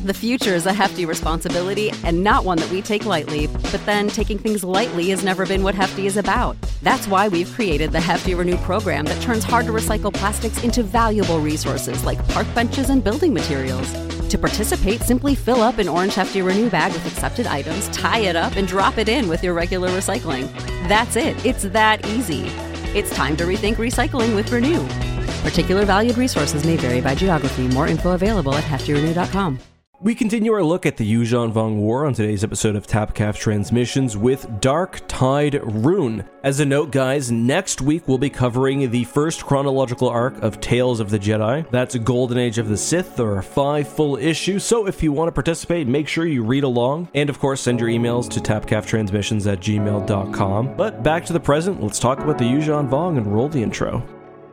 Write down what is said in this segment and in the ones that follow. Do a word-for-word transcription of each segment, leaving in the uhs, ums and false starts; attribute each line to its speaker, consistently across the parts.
Speaker 1: The future is a hefty responsibility and not one that we take lightly, but then taking things lightly has never been what Hefty is about. That's why we've created the Hefty Renew program that turns hard-to-recycle plastics into valuable resources like park benches and building materials. To participate, simply fill up an orange Hefty Renew bag with accepted items, tie it up, and drop it in with your regular recycling. That's it. It's that easy. It's time to rethink recycling with Renew. Particular valued resources may vary by geography. More info available at hefty renew dot com.
Speaker 2: We continue our look at the Yuuzhan Vong War on today's episode of Tapcaf Transmissions with Dark Tide Rune. As a note, guys, next week we'll be covering the first chronological arc of Tales of the Jedi. That's a Golden Age of the Sith. There are five full issues, so if you want to participate, make sure you read along. And of course, send your emails to tapcaftransmissions at gmail dot com. But back to the present, let's talk about the Yuuzhan Vong and roll the intro.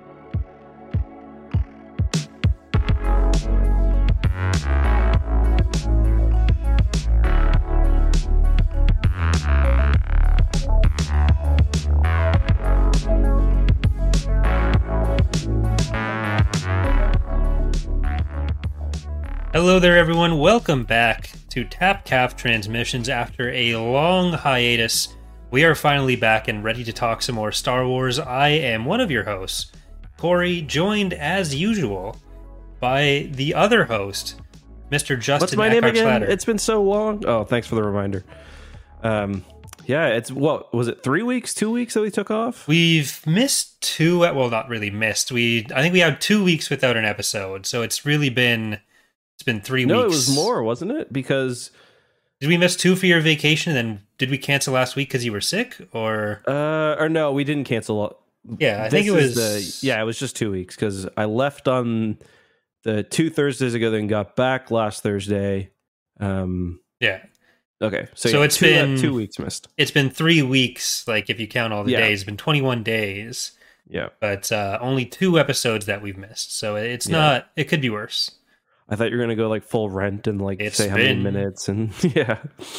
Speaker 3: Hello there, everyone. Welcome back to Tapcaf Transmissions. After a long hiatus, we are finally back and ready to talk some more Star Wars. I am one of your hosts, Corey, joined as usual by the other host, Mister Justin.
Speaker 2: What's my name again?
Speaker 3: Slatter.
Speaker 2: It's been so long. Oh, thanks for the reminder. Um, yeah, it's what was it? Three weeks, two weeks that we took off.
Speaker 3: We've missed two. Well, not really missed. We I think we had two weeks without an episode, so it's really been. It's been three
Speaker 2: no,
Speaker 3: weeks.
Speaker 2: No, it was more, wasn't it? Because
Speaker 3: did we miss two for your vacation? And then did we cancel last week because you were sick, or
Speaker 2: uh, or no, we didn't cancel.
Speaker 3: Yeah, I think it was.
Speaker 2: The, yeah, it was just two weeks because I left on the two Thursdays ago, then got back last Thursday. Um,
Speaker 3: yeah.
Speaker 2: Okay, so,
Speaker 3: so
Speaker 2: yeah,
Speaker 3: it's
Speaker 2: two,
Speaker 3: been
Speaker 2: uh, two weeks missed.
Speaker 3: It's been three weeks. Like if you count all the
Speaker 2: yeah.
Speaker 3: days, it's been twenty-one days.
Speaker 2: Yeah,
Speaker 3: but uh, only two episodes that we've missed. So it's
Speaker 2: yeah.
Speaker 3: not. It could be worse.
Speaker 2: I thought you were gonna go like full rent and like
Speaker 3: it's
Speaker 2: say how
Speaker 3: been...
Speaker 2: many minutes and yeah.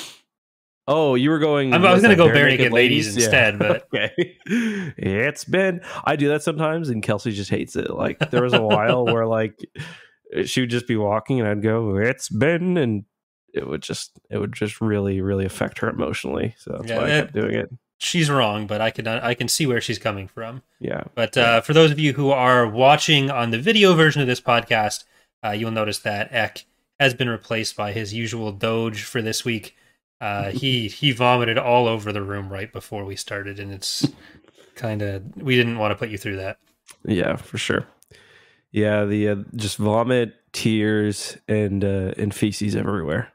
Speaker 2: Oh, you were going.
Speaker 3: I'm, I was gonna go bare naked
Speaker 2: ladies,
Speaker 3: ladies instead,
Speaker 2: yeah.
Speaker 3: but
Speaker 2: okay. It's been. I do that sometimes, and Kelsey just hates it. Like there was a while where like she would just be walking, and I'd go, "It's been," and it would just it would just really really affect her emotionally. So that's
Speaker 3: yeah,
Speaker 2: why
Speaker 3: that,
Speaker 2: I kept doing it.
Speaker 3: She's wrong, but I can I can see where she's coming from.
Speaker 2: Yeah.
Speaker 3: But uh, for those of you who are watching on the video version of this podcast, uh, you'll notice that Ek has been replaced by his usual Doge for this week. Uh, he he vomited all over the room right before we started, and it's kind of we didn't want to put you through that.
Speaker 2: Yeah, for sure. Yeah, the uh, just vomit, tears, and uh, and feces everywhere.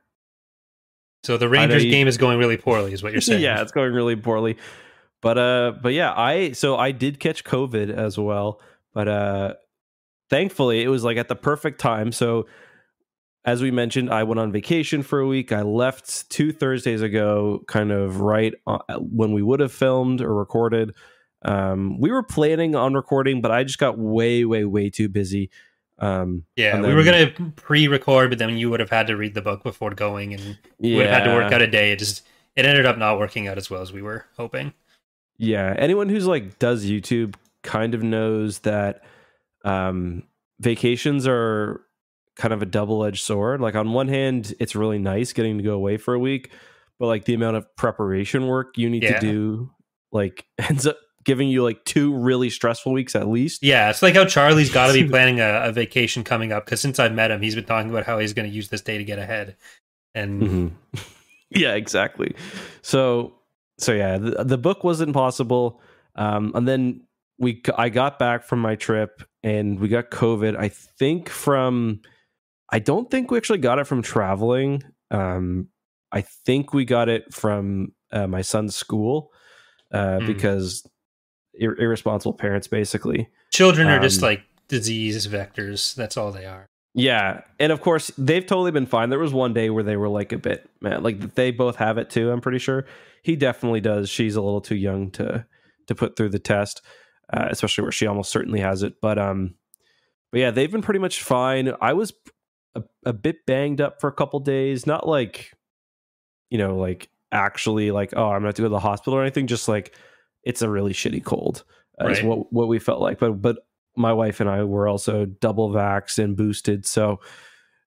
Speaker 3: So the Rangers game is going really poorly, is what you're saying?
Speaker 2: Yeah, it's going really poorly. But uh, but yeah, I so I did catch COVID as well, but uh, thankfully it was like at the perfect time. So as we mentioned, I went on vacation for a week. I left two Thursdays ago, kind of right when we would have filmed or recorded. Um, we were planning on recording, but I just got way, way, way too busy. Um,
Speaker 3: yeah,
Speaker 2: then,
Speaker 3: we were going to pre-record, but then you would have had to read the book before going, and you
Speaker 2: yeah.
Speaker 3: would have had to work out a day. It just it ended up not working out as well as we were hoping.
Speaker 2: Yeah, anyone who's like does YouTube kind of knows that um, vacations are kind of a double-edged sword. Like on one hand, it's really nice getting to go away for a week, but like the amount of preparation work you need
Speaker 3: yeah.
Speaker 2: to do, like ends up giving you like two really stressful weeks at least.
Speaker 3: Yeah, it's like how Charlie's got to be planning a, a vacation coming up because since I've met him, he's been talking about how he's going to use this day to get ahead. And
Speaker 2: mm-hmm. yeah, exactly. So, so yeah, the, the book wasn't possible. Um, and then we, I got back from my trip and we got COVID. I think from, I don't think we actually got it from traveling. Um, I think we got it from uh, my son's school uh, mm. because ir- irresponsible parents, basically.
Speaker 3: Children are
Speaker 2: um,
Speaker 3: just like disease vectors. That's all they are.
Speaker 2: Yeah. And of course, they've totally been fine. There was one day where they were like a bit, man, like they both have it too, I'm pretty sure. He definitely does. She's a little too young to to put through the test, uh, especially where she almost certainly has it. But, um, but yeah, they've been pretty much fine. I was a, a bit banged up for a couple days, not like, you know, like actually like, oh, I'm gonna have to go to the hospital or anything. Just like it's a really shitty cold uh,
Speaker 3: right.
Speaker 2: is what what we felt like. But but my wife and I were also double vaxxed and boosted, so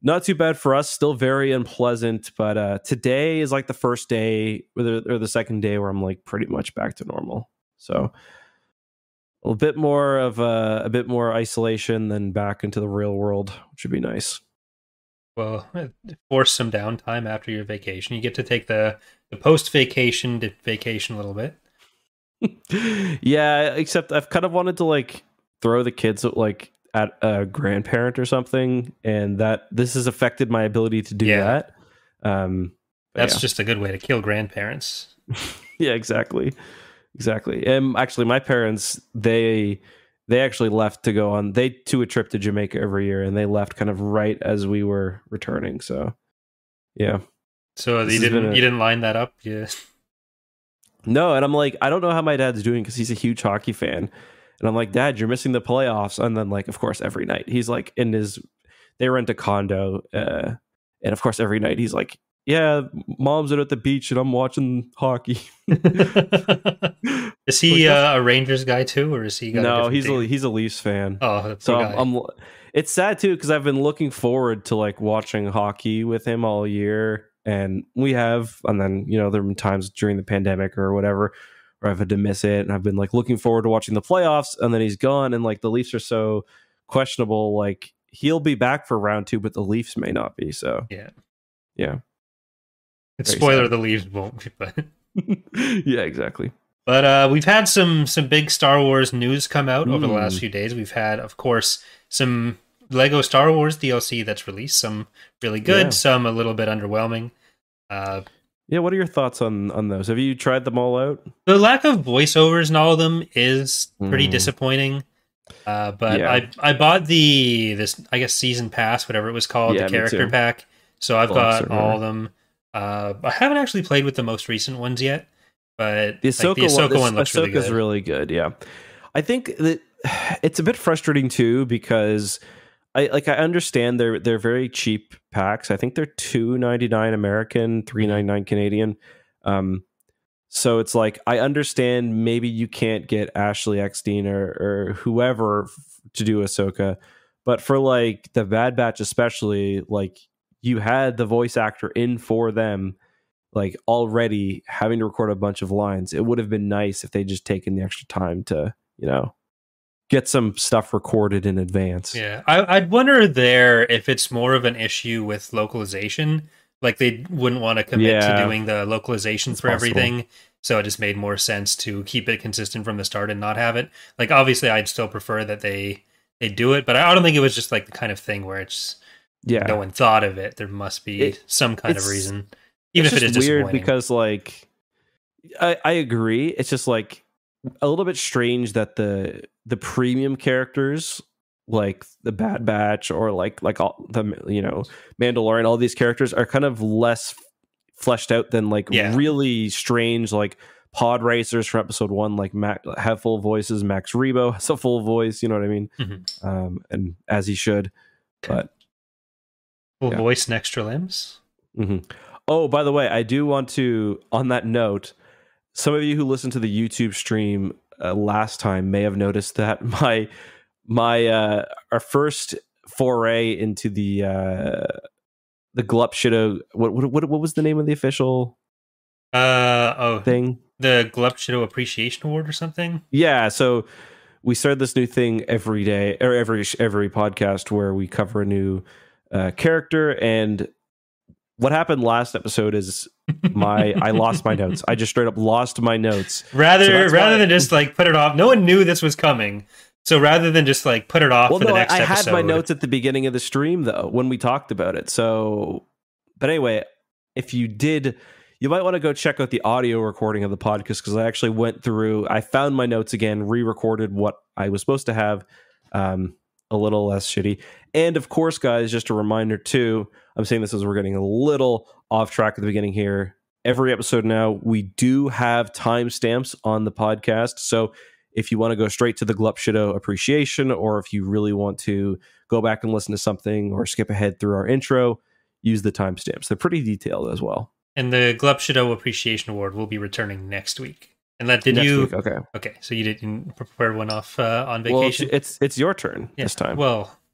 Speaker 2: not too bad for us. Still very unpleasant, but uh, today is like the first day or the, or the second day where I'm like pretty much back to normal. So a bit more of a, a bit more isolation than back into the real world, which would be nice.
Speaker 3: Well, force some downtime after your vacation. You get to take the, the post-vacation to vacation a little bit.
Speaker 2: Yeah, except I've kind of wanted to like throw the kids like at a grandparent or something, and that this has affected my ability to do
Speaker 3: Yeah.
Speaker 2: that. Um,
Speaker 3: That's
Speaker 2: yeah.
Speaker 3: just a good way to kill grandparents.
Speaker 2: Yeah, exactly, exactly. And actually, my parents they they actually left to go on they do a trip to Jamaica every year, and they left kind of right as we were returning. So, yeah.
Speaker 3: So
Speaker 2: This
Speaker 3: you
Speaker 2: has been
Speaker 3: didn't
Speaker 2: a-
Speaker 3: you didn't line that up? Yeah.
Speaker 2: No, and I'm like, I don't know how my dad's doing because he's a huge hockey fan. And I'm like, Dad, you're missing the playoffs. And then, like, of course, every night he's like in his, they rent a condo. Uh, and of course, every night he's like, yeah, mom's out at the beach and I'm watching hockey.
Speaker 3: Is he uh, a Rangers guy too, or is he? Got a
Speaker 2: No,
Speaker 3: different
Speaker 2: he's a,
Speaker 3: team?
Speaker 2: he's a Leafs fan.
Speaker 3: Oh, the
Speaker 2: So
Speaker 3: poor
Speaker 2: I'm,
Speaker 3: guy.
Speaker 2: I'm, it's sad too because I've been looking forward to like watching hockey with him all year, and we have, and then you know there have been times during the pandemic or whatever where I've had to miss it, and I've been like looking forward to watching the playoffs, and then he's gone, and like the Leafs are so questionable. Like he'll be back for round two, but the Leafs may not be. So
Speaker 3: Yeah.
Speaker 2: yeah, very
Speaker 3: Spoiler:
Speaker 2: sad.
Speaker 3: the Leafs won't be, but.
Speaker 2: Yeah, exactly.
Speaker 3: But uh, we've had some some big Star Wars news come out over the
Speaker 2: Mm.
Speaker 3: last few days. We've had, of course, some Lego Star Wars D L C that's released. Some really good,
Speaker 2: Yeah.
Speaker 3: some a little bit underwhelming. Uh,
Speaker 2: Yeah, what are your thoughts on on those? Have you tried them all out?
Speaker 3: the lack of voiceovers in all of them is pretty
Speaker 2: Mm.
Speaker 3: disappointing. Uh, but
Speaker 2: Yeah.
Speaker 3: I I bought the this I guess season pass, whatever it was called,
Speaker 2: Yeah,
Speaker 3: the
Speaker 2: me
Speaker 3: character
Speaker 2: too.
Speaker 3: pack. So I've
Speaker 2: Deluxe
Speaker 3: got
Speaker 2: or
Speaker 3: all
Speaker 2: whatever.
Speaker 3: of them. Uh, I haven't actually played with the most recent ones yet, but
Speaker 2: The
Speaker 3: like,
Speaker 2: Ahsoka,
Speaker 3: the Ahsoka
Speaker 2: one,
Speaker 3: one,
Speaker 2: the
Speaker 3: looks really
Speaker 2: Ahsoka's
Speaker 3: good.
Speaker 2: really good. Yeah, I think that it's a bit frustrating too because I like I understand they're they're very cheap packs. I think they're two ninety nine American, three ninety nine Canadian. Um, so it's like I understand maybe you can't get Ashley Eckstein or or whoever f- to do Ahsoka, but for like the Bad Batch especially, like you had the voice actor in for them like already having to record a bunch of lines. It would have been nice if they just taken the extra time to, you know, get some stuff recorded in advance.
Speaker 3: Yeah, I, I'd wonder there if it's more of an issue with localization. Like they wouldn't want to commit
Speaker 2: Yeah.
Speaker 3: to doing the localization
Speaker 2: It's
Speaker 3: for
Speaker 2: possible.
Speaker 3: everything. So it just made more sense to keep it consistent from the start and not have it. Like obviously I'd still prefer that they they do it, but I don't think it was just like the kind of thing where it's
Speaker 2: Yeah.
Speaker 3: no one thought of it. There must be
Speaker 2: It-
Speaker 3: some kind of
Speaker 2: it's-
Speaker 3: reason. Even
Speaker 2: it's
Speaker 3: if it
Speaker 2: just
Speaker 3: is
Speaker 2: weird
Speaker 3: disappointing.
Speaker 2: because like I, I agree. It's just like a little bit strange that the the premium characters like the Bad Batch or like like all the you know Mandalorian, all these characters are kind of less fleshed out than like
Speaker 3: Yeah.
Speaker 2: really strange like pod racers from episode one like Mac have full voices. Max Rebo has a full voice, you know what I mean?
Speaker 3: Mhm.
Speaker 2: Um, and as he should. But
Speaker 3: Full
Speaker 2: yeah.
Speaker 3: voice and extra limbs.
Speaker 2: mhm. Oh, by the way, I do want to, on that note, some of you who listened to the YouTube stream uh, last time may have noticed that my my uh, our first foray into the uh, the Glup Shido. What, what what what was the name of the official
Speaker 3: Uh oh,
Speaker 2: thing?
Speaker 3: the Glup Shido Appreciation Award or something.
Speaker 2: Yeah, so we started this new thing every day or every every podcast where we cover a new uh, character. And what happened last episode is my I lost my notes. I just straight up lost my notes.
Speaker 3: Rather
Speaker 2: So that's
Speaker 3: rather
Speaker 2: why-
Speaker 3: than just like put it off, no one knew this was coming. So rather than just like put it off
Speaker 2: Well,
Speaker 3: for the
Speaker 2: no, I,
Speaker 3: next
Speaker 2: I
Speaker 3: episode,
Speaker 2: had my notes at the beginning of the stream though when we talked about it. So, but anyway, if you did, you might want to go check out the audio recording of the podcast because I actually went through. I found my notes again, re-recorded what I was supposed to have, um, a little less shitty. And of course, guys, just a reminder too. I'm saying this as we're getting a little off track at the beginning here. Every episode now, we do have timestamps on the podcast. So if you want to go straight to the Glup Shido appreciation, or if you really want to go back and listen to something or skip ahead through our intro, use the timestamps. They're pretty detailed as well.
Speaker 3: and the Glup Shido Appreciation Award will be returning next week. And that did
Speaker 2: Next
Speaker 3: you?
Speaker 2: week, okay.
Speaker 3: Okay, so you didn't prepare one off uh, on
Speaker 2: Well, it's,
Speaker 3: vacation.
Speaker 2: it's it's your turn
Speaker 3: Yeah,
Speaker 2: this time.
Speaker 3: Well,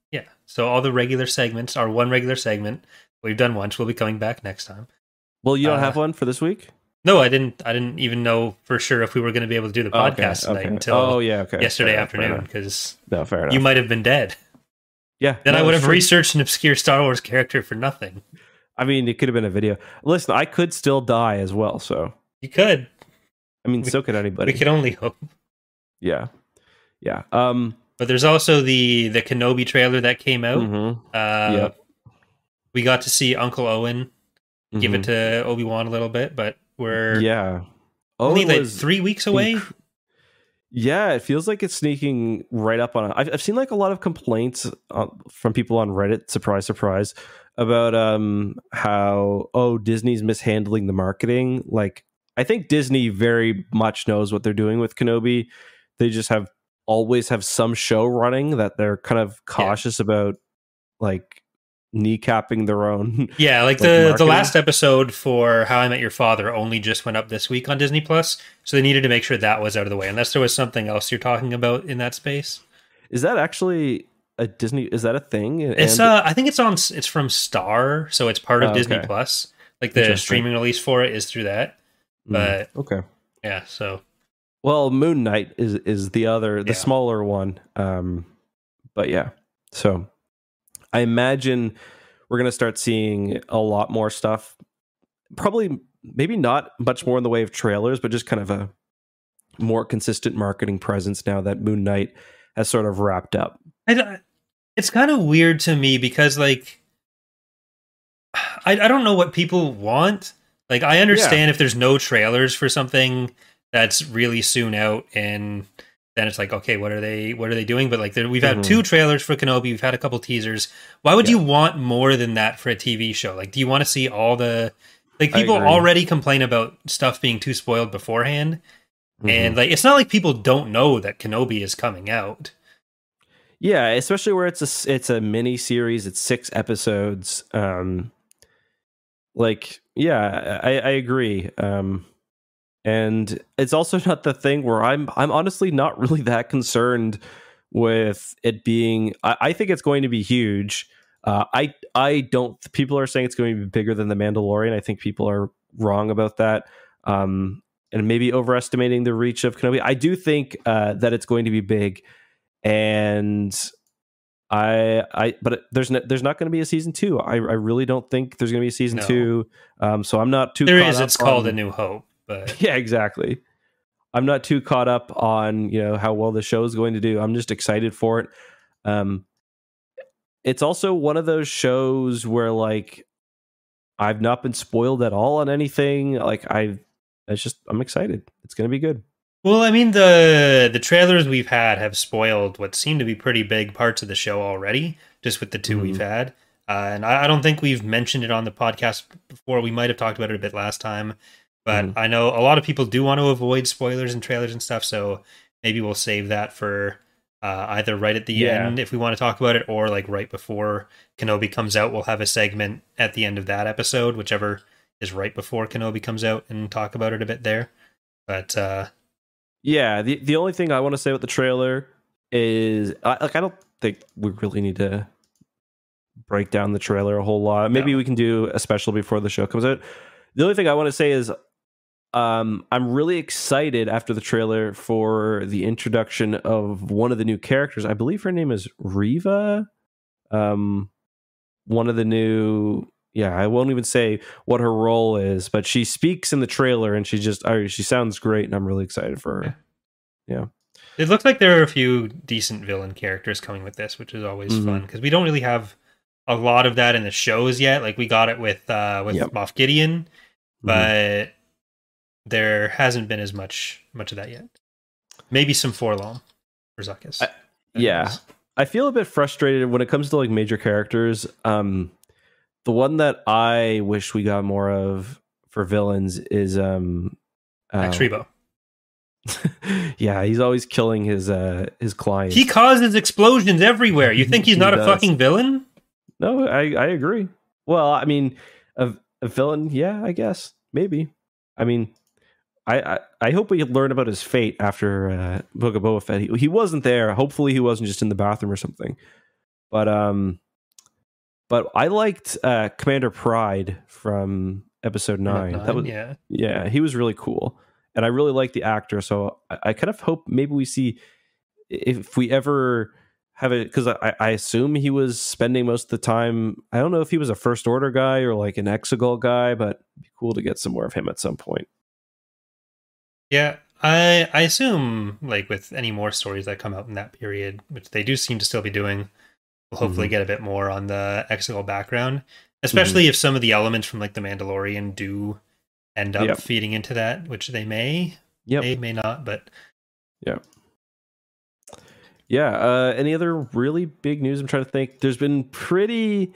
Speaker 3: Yeah. So all the regular segments, our one regular segment we've done once, will be coming back next time.
Speaker 2: Well, you don't
Speaker 3: Uh,
Speaker 2: have one for this week?
Speaker 3: No, I didn't. I didn't even know for sure if we were going to be able to do the
Speaker 2: Oh, okay,
Speaker 3: podcast tonight
Speaker 2: okay.
Speaker 3: until
Speaker 2: Oh, yeah, okay.
Speaker 3: yesterday
Speaker 2: Fair enough,
Speaker 3: afternoon,
Speaker 2: fair enough.
Speaker 3: because
Speaker 2: No, fair enough.
Speaker 3: you might have been dead.
Speaker 2: Yeah.
Speaker 3: Then
Speaker 2: no,
Speaker 3: I would
Speaker 2: it's
Speaker 3: have
Speaker 2: true.
Speaker 3: researched an obscure Star Wars character for nothing.
Speaker 2: I mean, it could have been a video. Listen, I could still die as well, so
Speaker 3: You could.
Speaker 2: I mean,
Speaker 3: We-
Speaker 2: so could anybody.
Speaker 3: We could only hope.
Speaker 2: Yeah, yeah. Um,
Speaker 3: But there's also the the Kenobi trailer that came out.
Speaker 2: mhm,
Speaker 3: Uh,
Speaker 2: Yep.
Speaker 3: We got to see Uncle Owen give it
Speaker 2: mhm.
Speaker 3: to Obi-Wan a little bit, but we're
Speaker 2: Yeah.
Speaker 3: only
Speaker 2: Owen
Speaker 3: like
Speaker 2: was
Speaker 3: three weeks away.
Speaker 2: inc- Yeah, it feels like it's sneaking right up on. I've, I've seen like a lot of complaints uh, from people on Reddit. Surprise, surprise, about um how oh Disney's mishandling the marketing. Like I think Disney very much knows what they're doing with Kenobi. They just have always have some show running that they're kind of cautious about, like kneecapping their own.
Speaker 3: Yeah, like
Speaker 2: like
Speaker 3: the, the
Speaker 2: marketing.
Speaker 3: last episode for How I Met Your Father only just went up this week on Disney Plus, so they needed to make sure that was out of the way. Unless there was something else you're talking about in that space.
Speaker 2: Is that actually a Disney? Is that a thing?
Speaker 3: It's
Speaker 2: And-
Speaker 3: uh, I think it's on. It's from Star, so it's part of
Speaker 2: Oh,
Speaker 3: Disney
Speaker 2: okay.
Speaker 3: Plus. Like the
Speaker 2: Interesting.
Speaker 3: streaming release for it is through that.
Speaker 2: Mm,
Speaker 3: But
Speaker 2: okay.
Speaker 3: yeah, so
Speaker 2: Well, Moon Knight is is the other, the
Speaker 3: Yeah.
Speaker 2: smaller one. Um, but yeah, so I imagine we're gonna start seeing a lot more stuff. Probably, maybe not much more in the way of trailers, but just kind of a more consistent marketing presence now that Moon Knight has sort of wrapped up.
Speaker 3: I don't- it's kind of weird to me because like I I don't know what people want. Like I understand if there's no trailers for something that's really soon out, and then it's like, okay, what are they what are they doing? But like there, we've had
Speaker 2: Mhm.
Speaker 3: two trailers for Kenobi, we've had a couple teasers. Why would
Speaker 2: Yeah.
Speaker 3: you want more than that for a T V show? Like, do you want to see all the like
Speaker 2: I
Speaker 3: people
Speaker 2: agree.
Speaker 3: already complain about stuff being too spoiled beforehand,
Speaker 2: Mhm.
Speaker 3: and like it's not like people don't know that Kenobi is coming out.
Speaker 2: Yeah, especially where it's a s- it's a mini series. It's six episodes. Um, like, yeah, I, I agree. Um, and it's also not the thing where I'm I'm honestly not really that concerned with it being. I, I think it's going to be huge. Uh, I I don't. People are saying it's going to be bigger than the Mandalorian. I think people are wrong about that. Um, and maybe overestimating the reach of Kenobi. I do think uh, that it's going to be big. And I, I, but there's no, there's not going to be a season two. I, I really don't think there's going to be a season
Speaker 3: No.
Speaker 2: two. Um, so I'm not too.
Speaker 3: There
Speaker 2: caught
Speaker 3: is.
Speaker 2: up
Speaker 3: It's called
Speaker 2: on-
Speaker 3: A New Hope, but
Speaker 2: Yeah, exactly. I'm not too caught up on you know how well the show is going to do. I'm just excited for it. Um, it's also one of those shows where like I've not been spoiled at all on anything. Like I, it's just I'm excited. It's going to be good.
Speaker 3: well, I mean the the trailers we've had have spoiled what seem to be pretty big parts of the show already, just with the 2
Speaker 2: Mhm.
Speaker 3: we've had. Uh, and I, I don't think we've mentioned it on the podcast before. We might have talked about it a bit last time, but
Speaker 2: Mhm.
Speaker 3: I know a lot of people do want to avoid spoilers and trailers and stuff. So maybe we'll save that for uh, either right at the
Speaker 2: Yeah.
Speaker 3: end if we want to talk about it, or like right before Kenobi comes out. We'll have a segment at the end of that episode, whichever is right before Kenobi comes out, and talk about it a bit there. But uh,
Speaker 2: Yeah, the the only thing I want to say about the trailer is I, like I don't think we really need to break down the trailer a whole lot. Maybe
Speaker 3: No.
Speaker 2: we can do a special before the show comes out. The only thing I want to say is um, I'm really excited after the trailer for the introduction of one of the new characters. I believe her name is Riva. Um, one of the new. Yeah, I won't even say what her role is, but she speaks in the trailer, and she just oh, she sounds great, and I'm really excited for her. Yeah.
Speaker 3: it looks like there are a few decent villain characters coming with this, which is always
Speaker 2: Mhm.
Speaker 3: fun because we don't really have a lot of that in the shows yet. Like we got it with uh, with
Speaker 2: Yep.
Speaker 3: Moff Gideon,
Speaker 2: Mhm.
Speaker 3: but there hasn't been as much much of that yet. Maybe some Forlom or Zuckus.
Speaker 2: I- yeah. I feel a bit frustrated when it comes to like major characters. Um, the one that I wish we got more of for villains is um,
Speaker 3: Max
Speaker 2: uh,
Speaker 3: Rebo.
Speaker 2: yeah, he's always killing his uh his clients.
Speaker 3: He causes explosions everywhere. You think he's
Speaker 2: He
Speaker 3: not a
Speaker 2: does.
Speaker 3: fucking villain?
Speaker 2: No, I I agree. Well, I mean, a, a villain, yeah, I guess maybe. I mean, I, I I hope we learn about his fate after uh, Book of Boba Fett. He, he wasn't there. Hopefully, he wasn't just in the bathroom or something. But um, but I liked uh, Commander Pride from episode nine.
Speaker 3: Nine,
Speaker 2: that was
Speaker 3: yeah.
Speaker 2: yeah, he was really cool, and I really like the actor. So I, I kind of hope maybe we see if we ever have it, because I, I assume he was spending most of the time. I don't know if he was a First Order guy or like an Exegol guy, but it'd be cool to get some more of him at some point.
Speaker 3: Yeah, I I assume like with any more stories that come out in that period, which they do seem to still be doing, we'll hopefully
Speaker 2: Mm-hmm.
Speaker 3: get a bit more on the Exegol background, especially
Speaker 2: Mm-hmm.
Speaker 3: if some of the elements from like the Mandalorian do end up
Speaker 2: Yep.
Speaker 3: feeding into that, which they may,
Speaker 2: Yep.
Speaker 3: may may not, but
Speaker 2: Yeah. Yeah. Uh, any other really big news? I'm trying to think. There's been pretty.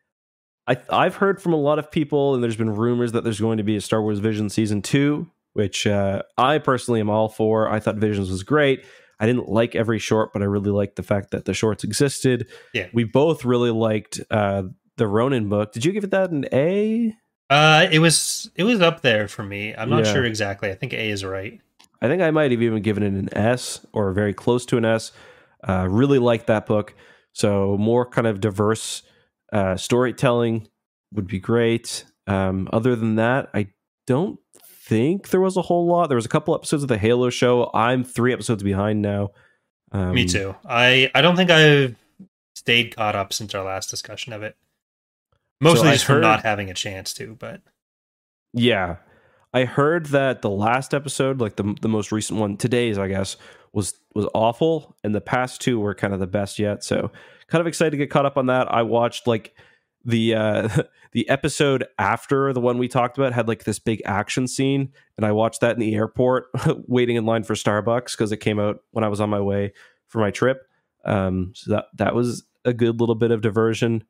Speaker 2: I I've heard from a lot of people, and there's been rumors that there's going to be a Star Wars Vision season two, which uh, I personally am all for. I thought Visions was great. I didn't like every short, but I really liked the fact that the shorts existed.
Speaker 3: yeah.
Speaker 2: We both really liked uh, the Ronin book. Did you give it that an A?
Speaker 3: Uh, it was it was up there for me. I'm not
Speaker 2: Yeah.
Speaker 3: sure exactly. I think A is right.
Speaker 2: I think I might have even given it an S or very close to an S. Uh, really liked that book. So more kind of diverse uh, storytelling would be great. Um, other than that, I don't think there was a whole lot. There was a couple episodes of the Halo show. I'm three episodes behind now. Um,
Speaker 3: Me too. I I don't think I've stayed caught up since our last discussion of it. Mostly
Speaker 2: I
Speaker 3: just from
Speaker 2: heard-
Speaker 3: not having a chance to, but
Speaker 2: Yeah. I heard that the last episode, like the the most recent one, today's, I guess, was was awful, and the past two were kind of the best yet. So, kind of excited to get caught up on that. I watched like the uh the episode after the one we talked about had like this big action scene, and I watched that in the airport waiting in line for Starbucks because it came out when I was on my way for my trip. Um so that that was a good little bit of diversion.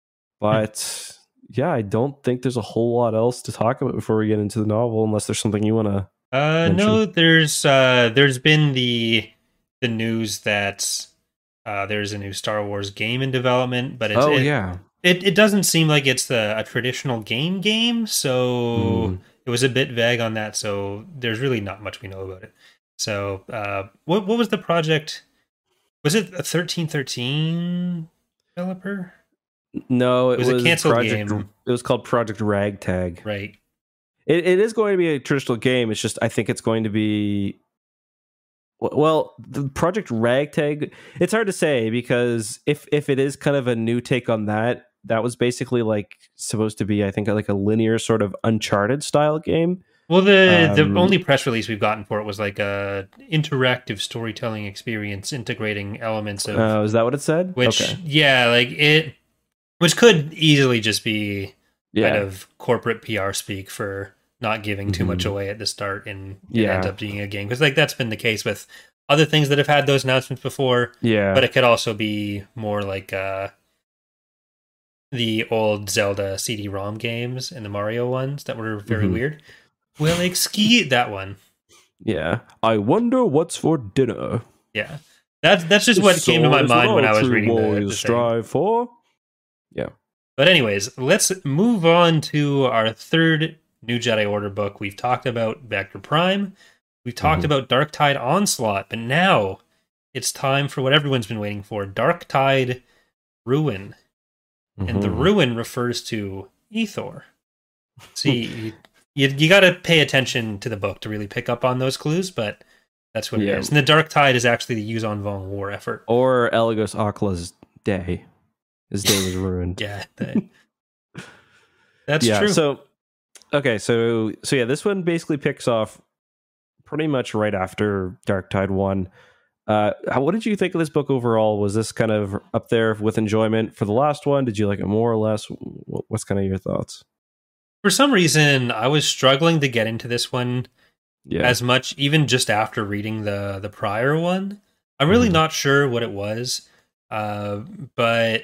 Speaker 2: But yeah, I don't think there's a whole lot else to talk about before we get into the novel, unless there's something you want to.
Speaker 3: uh, no, there's uh, there's been the the news that uh, there's a new Star Wars game in development, but it's,
Speaker 2: Oh
Speaker 3: it,
Speaker 2: yeah,
Speaker 3: it it doesn't seem like it's the, a traditional game game, so
Speaker 2: Mm.
Speaker 3: it was a bit vague on that. So there's really not much we know about it. So uh, what what was the project? Was it a thirteen thirteen developer?
Speaker 2: no, it
Speaker 3: It was
Speaker 2: was,
Speaker 3: a canceled
Speaker 2: Project.
Speaker 3: game.
Speaker 2: It was called Project Ragtag.
Speaker 3: Right.
Speaker 2: It, it is going to be a traditional game. It's just I think it's going to be. Well, the Project Ragtag. It's hard to say because if if it is kind of a new take on that, that was basically like supposed to be, I think, like a linear sort of Uncharted style game.
Speaker 3: Well, the
Speaker 2: Um,
Speaker 3: the only press release we've gotten for it was like a interactive storytelling experience integrating elements of
Speaker 2: Oh, is that what it said?
Speaker 3: which
Speaker 2: Okay.
Speaker 3: yeah, like it which could easily just be
Speaker 2: Yeah.
Speaker 3: kind of corporate P R speak for not giving too much
Speaker 2: Mhm.
Speaker 3: away at the start and it
Speaker 2: Yeah.
Speaker 3: ends up being a game because like that's been the case with other things that have had those announcements before,
Speaker 2: Yeah.
Speaker 3: but it could also be more like uh the old Zelda C D ROM games and the Mario ones that were very
Speaker 2: Mhm.
Speaker 3: weird. Well, like ski that one.
Speaker 2: Yeah. I wonder what's for dinner.
Speaker 3: Yeah, that's that's just what came to my mind when I was reading the, the thing.
Speaker 2: strive for.
Speaker 3: But anyways, let's move on to our third New Jedi Order book. We've talked about Vector Prime. We've talked
Speaker 2: Mhm.
Speaker 3: about Dark Tide Onslaught, but now it's time for what everyone's been waiting for: Dark Tide Ruin. And the
Speaker 2: Mhm.
Speaker 3: ruin refers to Ethor. See, you, you, you got to pay attention to the book to really pick up on those clues, but that's what
Speaker 2: Yeah.
Speaker 3: it is. And the Dark Tide is actually the Yuzon Vong War effort.
Speaker 2: Or Eligos Ocla's day. His day was ruined.
Speaker 3: Yeah, that- that's
Speaker 2: yeah.
Speaker 3: true.
Speaker 2: So, okay. So, so yeah, this one basically picks off pretty much right after Dark Tide one. Uh, how, what did you think of this book overall? Was this kind of up there with enjoyment for the last one? Did you like it more or less? What, what's kind of your thoughts?
Speaker 3: For some reason, I was struggling to get into this one
Speaker 2: Yeah.
Speaker 3: as much, even just after reading the the prior one. I'm really
Speaker 2: Mhm.
Speaker 3: not sure what it was, uh, but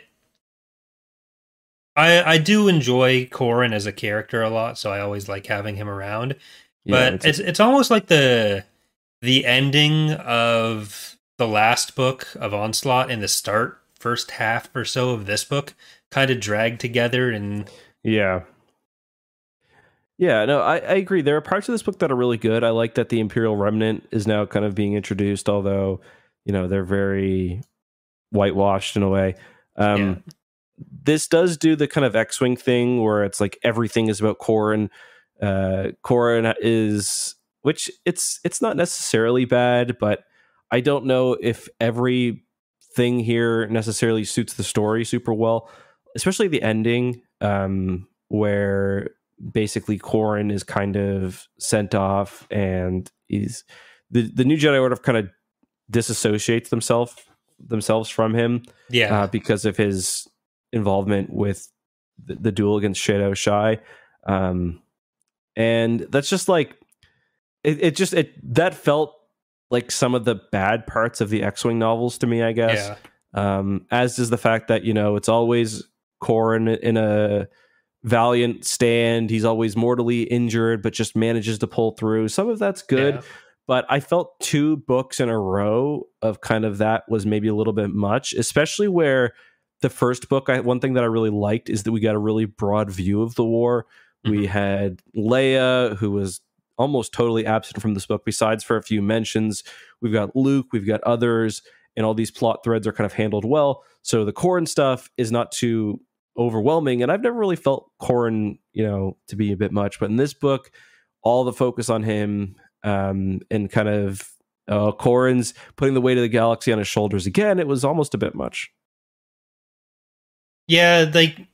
Speaker 3: I I do enjoy Corrin as a character a lot, so I always like having him around.
Speaker 2: Yeah,
Speaker 3: But it's it's almost like the the ending of the last book of Onslaught and the start first half or so of this book kind of dragged together, and
Speaker 2: yeah. Yeah, no, I, I agree. There are parts of this book that are really good. I like that the Imperial Remnant is now kind of being introduced, although, you know, they're very whitewashed in a way. Um,
Speaker 3: Yeah.
Speaker 2: This does do the kind of X-Wing thing where it's like everything is about Corran. Uh, Corran is, which it's it's not necessarily bad, but I don't know if everything here necessarily suits the story super well, especially the ending, um, where basically Corran is kind of sent off, and he's the the New Jedi Order kind of disassociates themselves themselves from him,
Speaker 3: Yeah.
Speaker 2: uh, because of his involvement with the, the duel against Shadow Shy, um, and that's just like it, it. Just it that felt like some of the bad parts of the X-Wing novels to me, I guess.
Speaker 3: Yeah.
Speaker 2: Um, as does the fact that, you know, it's always Corran in a valiant stand. He's always mortally injured, but just manages to pull through. Some of that's good.
Speaker 3: Yeah.
Speaker 2: But I felt two books in a row of kind of that was maybe a little bit much, especially where the first book, I, one thing that I really liked is that we got a really broad view of the war. Mm-hmm. We had Leia, who was almost totally absent from this book, besides for a few mentions. We've got Luke, we've got others, and all these plot threads are kind of handled well. So the Corran stuff is not too overwhelming, and I've never really felt Corran, you know, to be a bit much. But in this book, all the focus on him, um, and kind of uh, Corran's putting the weight of the galaxy on his shoulders again, it was almost a bit much.
Speaker 3: Yeah, like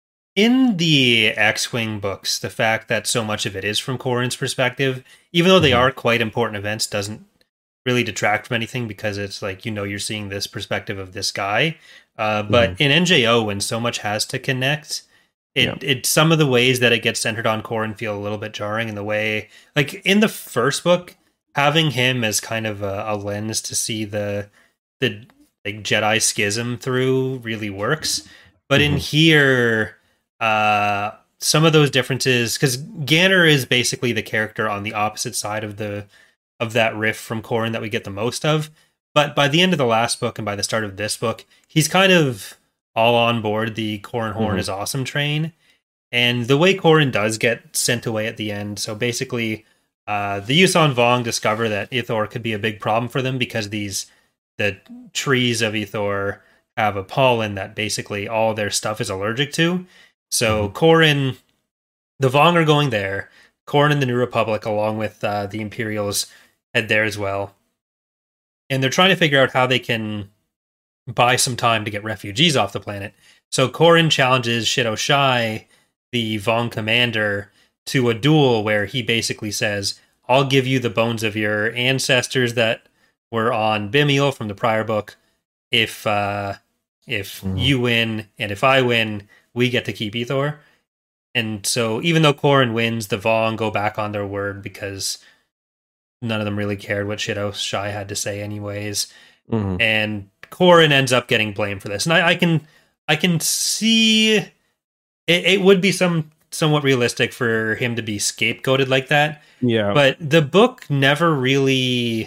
Speaker 3: in the X-Wing books, the fact that so much of it is from Corran's perspective, even though they mm-hmm. are quite important events, doesn't really detract from anything, because it's like, you know, you're seeing this perspective of this guy. Uh, but mm-hmm. in N J O, when so much has to connect, it, yeah. it some of the ways that it gets centered on Corran feel a little bit jarring. In the way, like in the first book, having him as kind of a, a lens to see the the like Jedi schism through really works. But mm-hmm. in here, uh, some of those differences, because Ganner is basically the character on the opposite side of the of that riff from Corran that we get the most of. But by the end of the last book and by the start of this book, he's kind of all on board the Corran Horn mm-hmm. is awesome train. And the way Corran does get sent away at the end, so basically uh, the Yuuzhan Vong discover that Ithor could be a big problem for them, because these the trees of Ithor have a pollen that basically all their stuff is allergic to. So mm-hmm. Corran, the Vong are going there. Corran and the New Republic, along with uh, the Imperials, head there as well. And they're trying to figure out how they can buy some time to get refugees off the planet. So Corran challenges Shadow Shy, the Vong commander, to a duel where he basically says, I'll give you the bones of your ancestors that were on Bimial from the prior book. If uh, if mm. you win, and if I win, we get to keep Ithor. And so even though Corran wins, the Vong go back on their word, because none of them really cared what Shadow Shy had to say anyways. Mm-hmm. And Corran ends up getting blamed for this. And I, I can I can see it, it would be some somewhat realistic for him to be scapegoated like that.
Speaker 2: Yeah.
Speaker 3: But the book never really...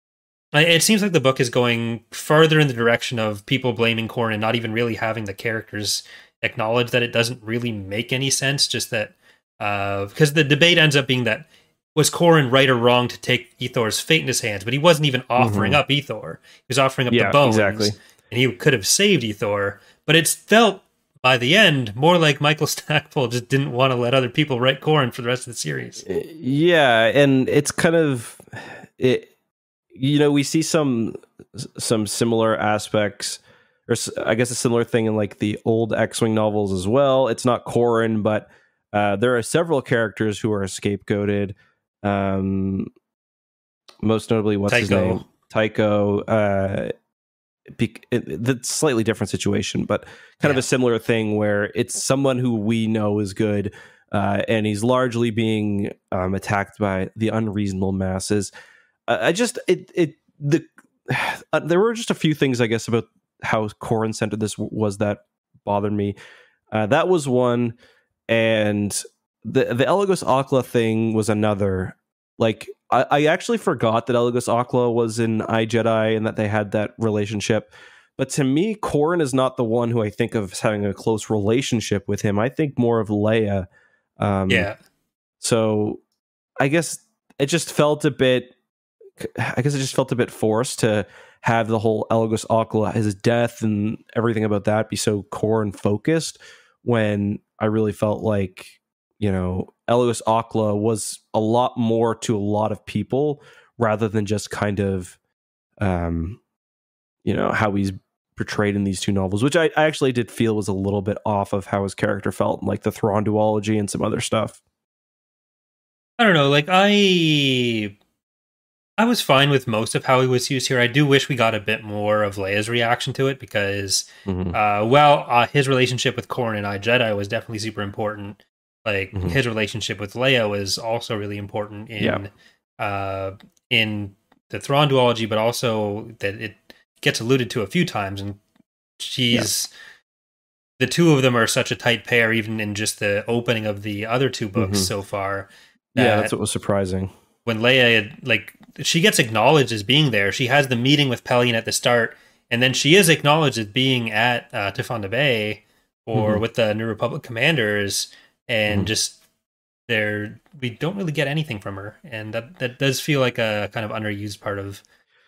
Speaker 3: It seems like the book is going further in the direction of people blaming Corran and not even really having the characters acknowledge that it doesn't really make any sense. Just that... Uh, because the debate ends up being that, was Corran right or wrong to take Ithor's fate in his hands? But he wasn't even offering mm-hmm. up Ithor. He was offering up
Speaker 2: yeah,
Speaker 3: the bones.
Speaker 2: Exactly.
Speaker 3: And he could have saved Ithor. But it's felt, by the end, more like Michael Stackpole just didn't want to let other people write Corran for the rest of the series.
Speaker 2: Yeah, and it's kind of... it. You know, we see some some similar aspects, or I guess a similar thing in like the old X-Wing novels as well. It's not Corran, but uh, there are several characters who are scapegoated. Um, most notably, what's
Speaker 3: Tycho.
Speaker 2: his name? Tycho. Uh, be- it, that's a slightly different situation, but kind yeah. of a similar thing where it's someone who we know is good, uh, and he's largely being um, attacked by the unreasonable masses. Uh, I just it it the uh, there were just a few things, I guess, about how Corran centered this was that bothered me. Uh, that was one. And the the Elegos Akla thing was another. Like, I, I actually forgot that Elegos Akla was in iJedi and that they had that relationship. But to me, Corran is not the one who I think of as having a close relationship with him. I think more of Leia. Um,
Speaker 3: yeah.
Speaker 2: So I guess it just felt a bit... I guess it just felt a bit forced to have the whole Elagos Akla, his death and everything about that be so core and focused, when I really felt like, you know, Elagos Akla was a lot more to a lot of people rather than just kind of, um, you know, how he's portrayed in these two novels, which I, I actually did feel was a little bit off of how his character felt in like the Thrawn duology and some other stuff.
Speaker 3: I don't know, like I I was fine with most of how he was used here. I do wish we got a bit more of Leia's reaction to it, because mm-hmm. uh well uh, his relationship with Corran and I Jedi was definitely super important. Like mm-hmm. his relationship with Leia was also really important in yeah. uh in the Thrawn duology, but also that it gets alluded to a few times, and she's yeah. the two of them are such a tight pair, even in just the opening of the other two books mm-hmm. so far.
Speaker 2: Yeah, that's what was surprising.
Speaker 3: When Leia, like, she gets acknowledged as being there. She has the meeting with Pellaeon at the start, and then she is acknowledged as being at uh, Tefonda Bay or mm-hmm. with the New Republic commanders, and mm-hmm. just there, we don't really get anything from her, and that that does feel like a kind of underused part of.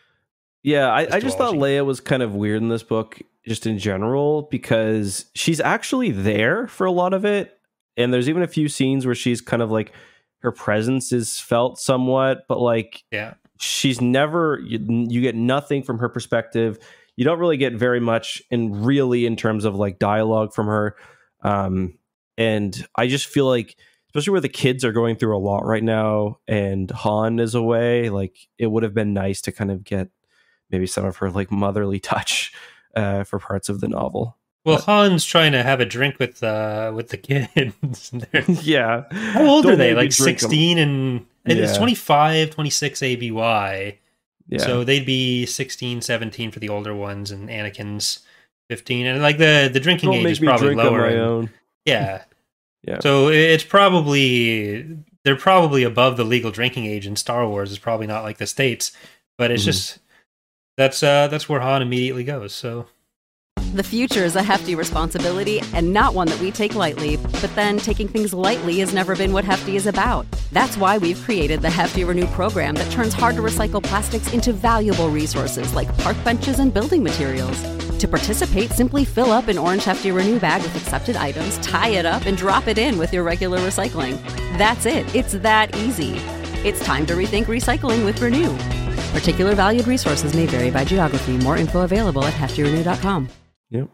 Speaker 2: Yeah, I, I just thought Leia was kind of weird in this book, just in general, because she's actually there for a lot of it, and there's even a few scenes where she's kind of like, her presence is felt somewhat, but like,
Speaker 3: yeah,
Speaker 2: she's never, you, you get nothing from her perspective. You don't really get very much in really in terms of like dialogue from her. Um, and I just feel like, especially where the kids are going through a lot right now and Han is away, like it would have been nice to kind of get maybe some of her like motherly touch uh, for parts of the novel.
Speaker 3: Well, Han's trying to have a drink with uh, with the kids.
Speaker 2: Yeah.
Speaker 3: How old Don't are they? Like sixteen and, and yeah. It's twenty-five, twenty-six A B Y. Yeah. So they'd be sixteen, seventeen for the older ones, and Anakin's fifteen. And like the, the drinking
Speaker 2: Don't
Speaker 3: age
Speaker 2: make
Speaker 3: is
Speaker 2: me
Speaker 3: probably
Speaker 2: drink
Speaker 3: lower.
Speaker 2: On my
Speaker 3: and,
Speaker 2: own.
Speaker 3: Yeah.
Speaker 2: Yeah.
Speaker 3: So it's probably, they're probably above the legal drinking age in Star Wars. It's probably not like the States, but it's mm-hmm. just, that's uh, that's where Han immediately goes, so...
Speaker 1: The future is a hefty responsibility and not one that we take lightly. But then taking things lightly has never been what Hefty is about. That's why we've created the Hefty Renew program that turns hard-to-recycle plastics into valuable resources like park benches and building materials. To participate, simply fill up an orange Hefty Renew bag with accepted items, tie it up, and drop it in with your regular recycling. That's it. It's that easy. It's time to rethink recycling with Renew. Particular valued resources may vary by geography. More info available at hefty renew dot com.
Speaker 2: Yep.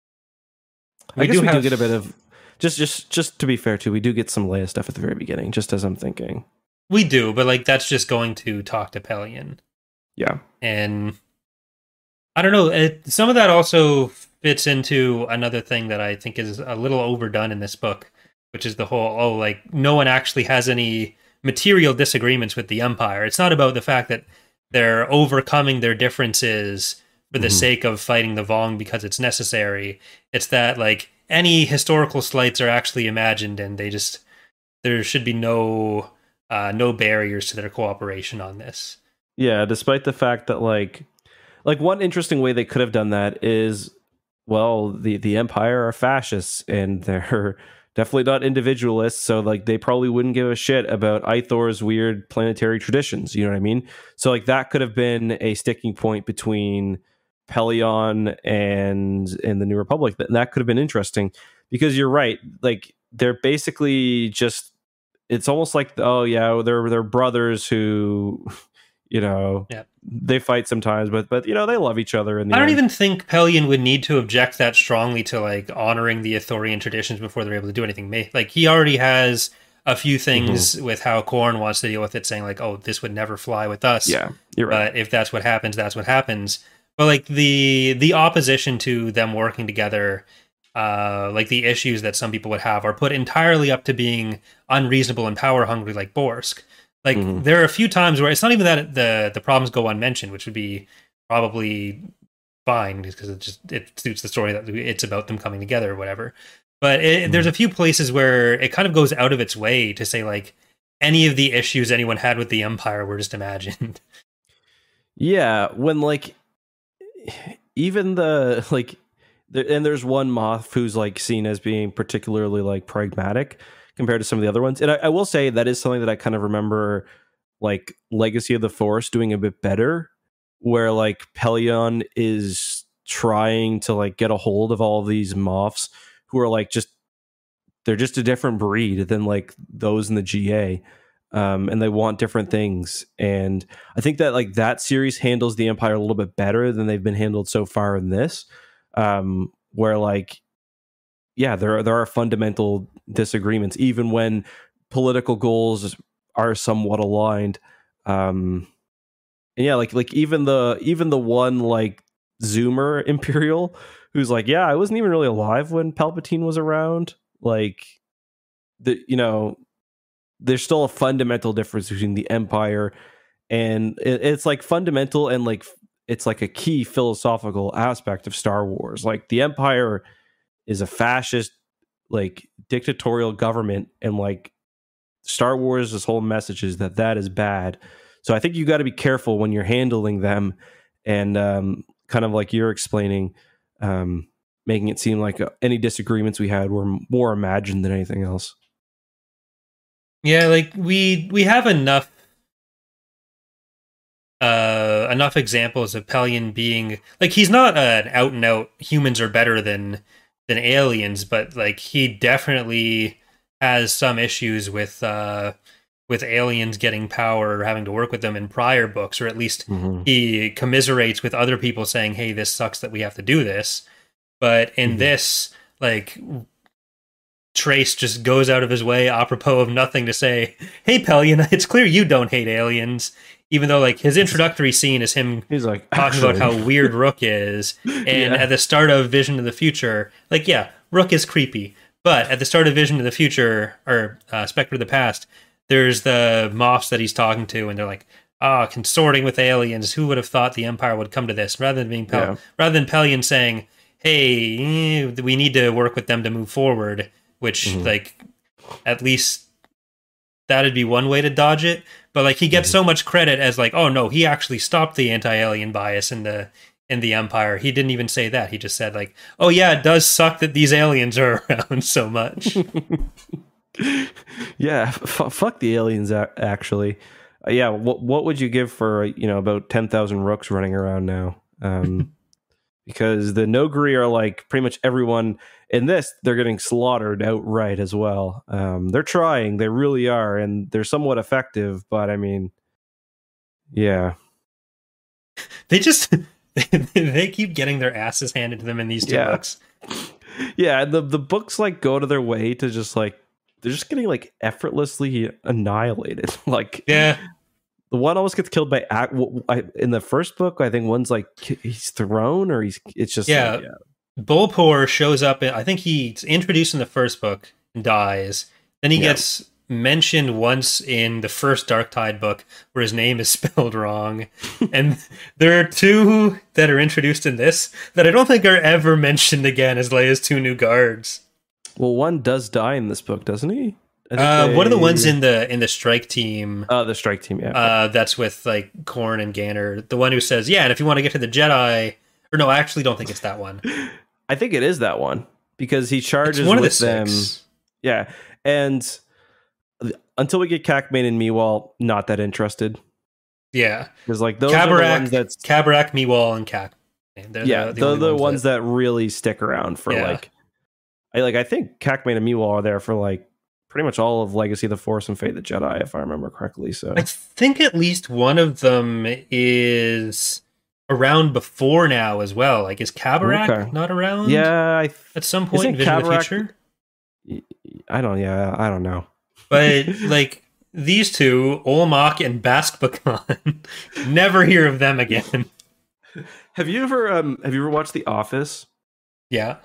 Speaker 3: We
Speaker 2: I guess
Speaker 3: do
Speaker 2: we
Speaker 3: have...
Speaker 2: do get a bit of just just just to be fair too, we do get some Leia stuff at the very beginning, just as I'm thinking.
Speaker 3: We do, but like that's just going to talk to Pellaeon.
Speaker 2: Yeah.
Speaker 3: And I don't know, it, some of that also fits into another thing that I think is a little overdone in this book, which is the whole, oh, like no one actually has any material disagreements with the Empire. It's not about the fact that they're overcoming their differences for the mm-hmm. sake of fighting the Vong because it's necessary. It's that like any historical slights are actually imagined, and they just there should be no uh, no barriers to their cooperation on this.
Speaker 2: Yeah, despite the fact that like like one interesting way they could have done that is, well, the the Empire are fascists and they're definitely not individualists, so like they probably wouldn't give a shit about Ithor's weird planetary traditions. You know what I mean? So like that could have been a sticking point between Pellaeon and and the New Republic, and that could have been interesting, because you're right, like they're basically just, it's almost like, oh yeah, they're they're brothers who, you know,
Speaker 3: yeah.
Speaker 2: they fight sometimes, but but you know, they love each other. In the
Speaker 3: I don't
Speaker 2: end.
Speaker 3: even think Pellaeon would need to object that strongly to like honoring the Ithorian traditions before they're able to do anything. Like he already has a few things mm-hmm. with how Corran wants to deal with it, saying like, oh, this would never fly with us.
Speaker 2: Yeah, you're right.
Speaker 3: But if that's what happens, that's what happens. But like the the opposition to them working together, uh, like the issues that some people would have, are put entirely up to being unreasonable and power hungry, like Borsk. Like mm-hmm. there are a few times where it's not even that the the problems go unmentioned, which would be probably fine because it just it suits the story that it's about them coming together or whatever. But it, mm-hmm. there's a few places where it kind of goes out of its way to say like any of the issues anyone had with the Empire were just imagined.
Speaker 2: Yeah, when like. Even the like there, and there's one Moth who's like seen as being particularly like pragmatic compared to some of the other ones, and I, I will say that is something that I kind of remember like Legacy of the Force doing a bit better, where like Pelion is trying to like get a hold of all of these Moffs who are like just they're just a different breed than like those in the G A. Um, and they want different things. And I think that like that series handles the Empire a little bit better than they've been handled so far in this. Um, where like, yeah, there are, there are fundamental disagreements, even when political goals are somewhat aligned. Um, and yeah, like like even the even the one like Zoomer Imperial who's like, yeah, I wasn't even really alive when Palpatine was around. Like the you know. There's still a fundamental difference between the Empire and it, it's like fundamental and like it's like a key philosophical aspect of Star Wars. Like the Empire is a fascist, like dictatorial government, and like Star Wars, this whole message is that that is bad. So I think you got to be careful when you're handling them, and um, kind of like you're explaining, um, making it seem like uh, any disagreements we had were more imagined than anything else.
Speaker 3: Yeah, like we we have enough uh enough examples of Pelion being like he's not an out and out humans are better than than aliens, but like he definitely has some issues with uh with aliens getting power or having to work with them in prior books, or at least mm-hmm. he commiserates with other people saying, hey, this sucks that we have to do this. But in mm-hmm. this, like Trace just goes out of his way, apropos of nothing, to say, hey, Pelion, it's clear you don't hate aliens. Even though, like, his introductory scene is him
Speaker 2: He's like,
Speaker 3: talking
Speaker 2: actually.
Speaker 3: about how weird Rook is. And yeah. at the start of Vision of the Future, like, yeah, Rook is creepy. But at the start of Vision of the Future, or uh, Spectre of the Past, there's the Moffs that he's talking to, and they're like, ah, oh, consorting with aliens. Who would have thought the Empire would come to this? Rather than being Pel- yeah. rather than Pelion saying, hey, we need to work with them to move forward. Which, mm-hmm. like, at least that'd be one way to dodge it. But, like, he gets mm-hmm. so much credit as, like, oh, no, he actually stopped the anti-alien bias in the in the Empire. He didn't even say that. He just said, like, oh, yeah, it does suck that these aliens are around so much.
Speaker 2: yeah, f- fuck the aliens, actually. Uh, yeah, what what would you give for, you know, about ten thousand Rooks running around now? Um, because the Noghri are, like, pretty much everyone... In this, they're getting slaughtered outright as well. Um, they're trying, they really are, and they're somewhat effective. But I mean, yeah,
Speaker 3: they just they keep getting their asses handed to them in these two
Speaker 2: yeah.
Speaker 3: books.
Speaker 2: Yeah, the the books like go to their way to just like they're just getting like effortlessly annihilated. Like,
Speaker 3: yeah,
Speaker 2: the one almost gets killed by in the first book. I think one's like he's thrown or he's it's just
Speaker 3: yeah.
Speaker 2: Like, yeah.
Speaker 3: Bolpor shows up, in, I think he's introduced in the first book and dies. Then he yeah. gets mentioned once in the first Dark Tide book where his name is spelled wrong. And there are two that are introduced in this that I don't think are ever mentioned again as Leia's two new guards.
Speaker 2: Well, one does die in this book, doesn't he?
Speaker 3: Uh, they... One of the ones in the in the strike team.
Speaker 2: Oh, the strike team, yeah.
Speaker 3: Uh, that's with like Korn and Ganner. The one who says, yeah, and if you want to get to the Jedi... Or no, I actually don't think it's that one.
Speaker 2: I think it is that one because he charges
Speaker 3: it's one
Speaker 2: with
Speaker 3: of the
Speaker 2: them.
Speaker 3: Six.
Speaker 2: Yeah, and until we get Cakman and Meewall, not that interested.
Speaker 3: Yeah,
Speaker 2: because like those
Speaker 3: Kabarak,
Speaker 2: are the ones that's
Speaker 3: Kabarak, Meewall, and Cak.
Speaker 2: They're yeah, the, the, they're the ones, ones that... that really stick around for yeah. like. I like. I think Cakman and Meewall are there for like pretty much all of Legacy of the Force and Fate of the Jedi, if I remember correctly. So
Speaker 3: I think at least one of them is around before now as well. Like, is Kabarak okay. not around?
Speaker 2: Yeah, I th-
Speaker 3: at some point in Vision Kabarak, of the Future.
Speaker 2: I don't. Yeah, I don't know.
Speaker 3: But like these two, Olmec and Bask-Bakan, never hear of them again.
Speaker 2: Have you ever um Have you ever watched The Office?
Speaker 3: Yeah.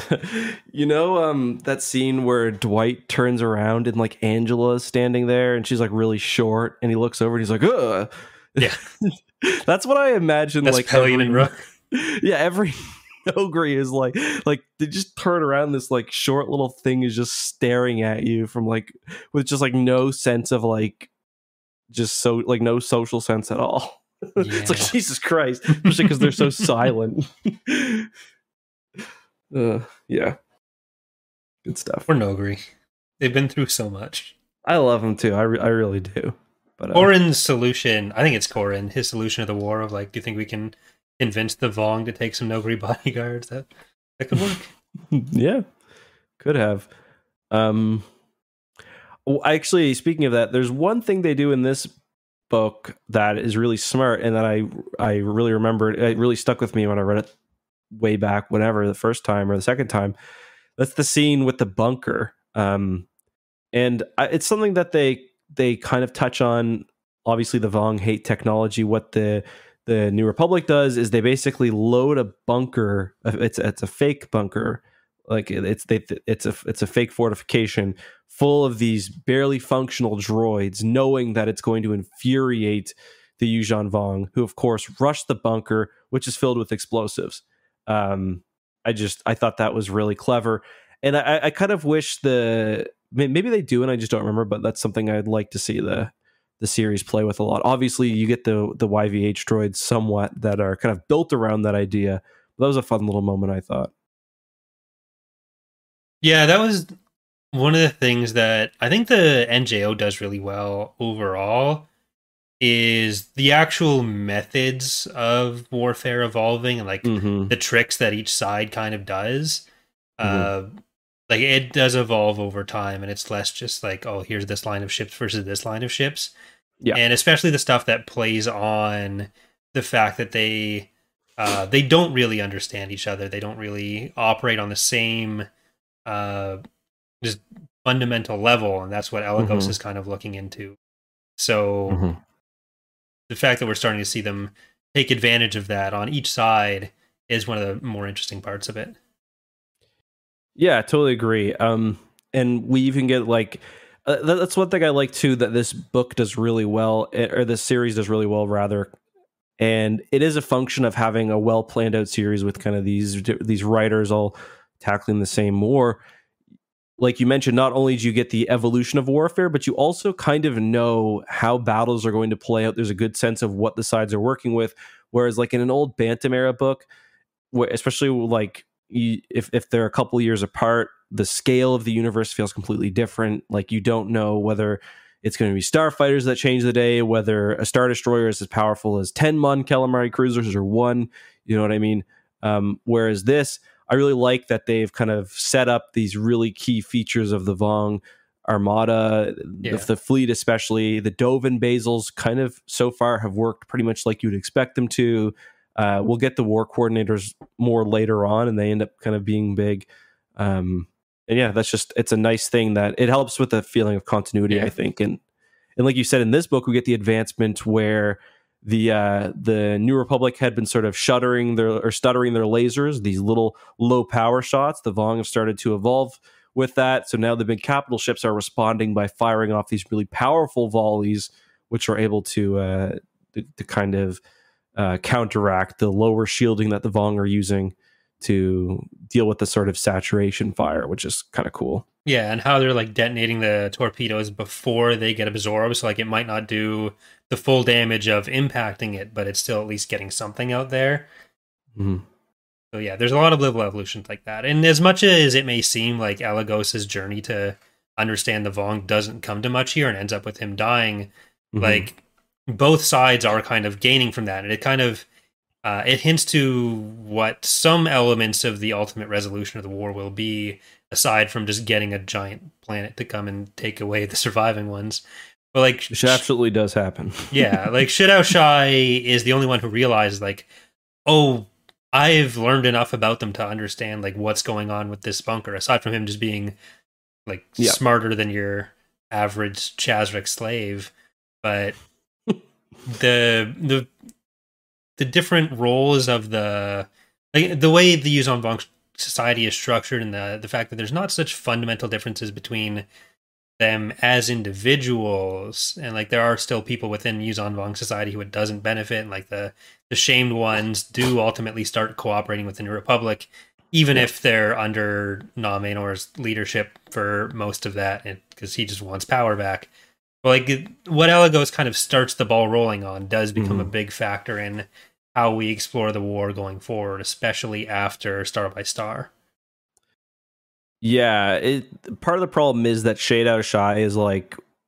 Speaker 2: You know um that scene where Dwight turns around and like Angela's standing there and she's like really short and he looks over and he's like, ugh.
Speaker 3: Yeah.
Speaker 2: That's what I imagine.
Speaker 3: That's
Speaker 2: like
Speaker 3: Pelion
Speaker 2: every,
Speaker 3: and Rook.
Speaker 2: Yeah, every Noghri is like, like they just turn around. This like short little thing is just staring at you from like with just like no sense of like, just so like no social sense at all. Yeah. It's like Jesus Christ, especially because they're so silent. uh, yeah, good stuff.
Speaker 3: Or Noghri, they've been through so much.
Speaker 2: I love them too. I re- I really do. But uh,
Speaker 3: Corrin's solution, I think it's Corrin, his solution to the war of like, do you think we can convince the Vong to take some Noghri bodyguards? That that could work.
Speaker 2: Yeah, could have. Um, well, actually, speaking of that, there's one thing they do in this book that is really smart, and that I I really remembered. It really stuck with me when I read it way back, whenever the first time or the second time. That's the scene with the bunker, um, and I, it's something that they they kind of touch on. Obviously, the Vong hate technology. What the the New Republic does is they basically load a bunker. It's it's a fake bunker. Like it's they, it's a it's a fake fortification full of these barely functional droids, knowing that it's going to infuriate the Yuuzhan Vong, who of course rush the bunker, which is filled with explosives. Um, I just I thought that was really clever, and I, I kind of wish the maybe they do, and I just don't remember. But that's something I'd like to see the the series play with a lot. Obviously, you get the the Y V H droids somewhat that are kind of built around that idea. But that was a fun little moment, I thought.
Speaker 3: Yeah, that was one of the things that I think the N J O does really well overall, is the actual methods of warfare evolving and like
Speaker 2: Mm-hmm.
Speaker 3: the tricks that each side kind of does.
Speaker 2: Mm-hmm.
Speaker 3: Uh, like it does evolve over time, and it's less just like, oh, here's this line of ships versus this line of ships.
Speaker 2: Yeah.
Speaker 3: And especially the stuff that plays on the fact that they uh, they don't really understand each other. They don't really operate on the same uh, just fundamental level, and that's what Elagos
Speaker 2: Mm-hmm.
Speaker 3: is kind of looking into. So
Speaker 2: Mm-hmm.
Speaker 3: the fact that we're starting to see them take advantage of that on each side is one of the more interesting parts of it.
Speaker 2: Yeah, I totally agree. Um, and we even get like uh, that- that's one thing I like too, that this book does really well, eh, or this series does really well, rather. And it is a function of having a well planned out series with kind of these these writers all tackling the same war. Like you mentioned, not only do you get the evolution of warfare, but you also kind of know how battles are going to play out. There's a good sense of what the sides are working with. Whereas, like in an old Bantam era book, where especially like you, if if they're a couple years apart, the scale of the universe feels completely different. Like you don't know whether it's going to be starfighters that change the day, whether a star destroyer is as powerful as ten Mon Calamari cruisers or one. You know what I mean? Um, whereas this, I really like that they've kind of set up these really key features of the Vong Armada,
Speaker 3: Yeah.
Speaker 2: the, the fleet, especially the Dovin Basils, kind of so far have worked pretty much like you'd expect them to. Uh, we'll get the war coordinators more later on, and they end up kind of being big. Um, and yeah, that's just, it's a nice thing that it helps with the feeling of continuity,
Speaker 3: Yeah.
Speaker 2: I think. And and like you said, in this book, we get the advancement where the uh, the New Republic had been sort of shuttering their or stuttering their lasers, these little low power shots. The Vong have started to evolve with that. So now the big capital ships are responding by firing off these really powerful volleys, which are able to uh, to, to kind of uh, counteract the lower shielding that the Vong are using to deal with the sort of saturation fire, which is kind of cool.
Speaker 3: Yeah, and how they're like detonating the torpedoes before they get absorbed, so like it might not do the full damage of impacting it, but it's still at least getting something out there.
Speaker 2: Mm-hmm.
Speaker 3: So yeah, there's a lot of little evolutions like that. And as much as it may seem like Elagos's journey to understand the Vong doesn't come to much here and ends up with him dying,
Speaker 2: Mm-hmm.
Speaker 3: like both sides are kind of gaining from that. And it kind of uh, it hints to what some elements of the ultimate resolution of the war will be, aside from just getting a giant planet to come and take away the surviving ones. But like,
Speaker 2: Which absolutely does happen.
Speaker 3: yeah, like Shidao Shai is the only one who realizes like, oh, I've learned enough about them to understand like what's going on with this bunker, aside from him just being like
Speaker 2: Yeah.
Speaker 3: smarter than your average Chazric slave. But the the the different roles of the like, the way the Yuuzhan Vong society is structured, and the the fact that there's not such fundamental differences between them as individuals, and like there are still people within Yuuzhan Vong society who it doesn't benefit, and like the the shamed ones do ultimately start cooperating with the New Republic, even
Speaker 2: Yeah.
Speaker 3: if they're under Na Manor's leadership for most of that, because he just wants power back. But like it- what Elagos kind of starts the ball rolling on does become
Speaker 2: Mhm.
Speaker 3: a big factor in how we explore the war going forward, especially after Star by Star.
Speaker 2: Yeah, it, part of the problem is that Shadao Shai is like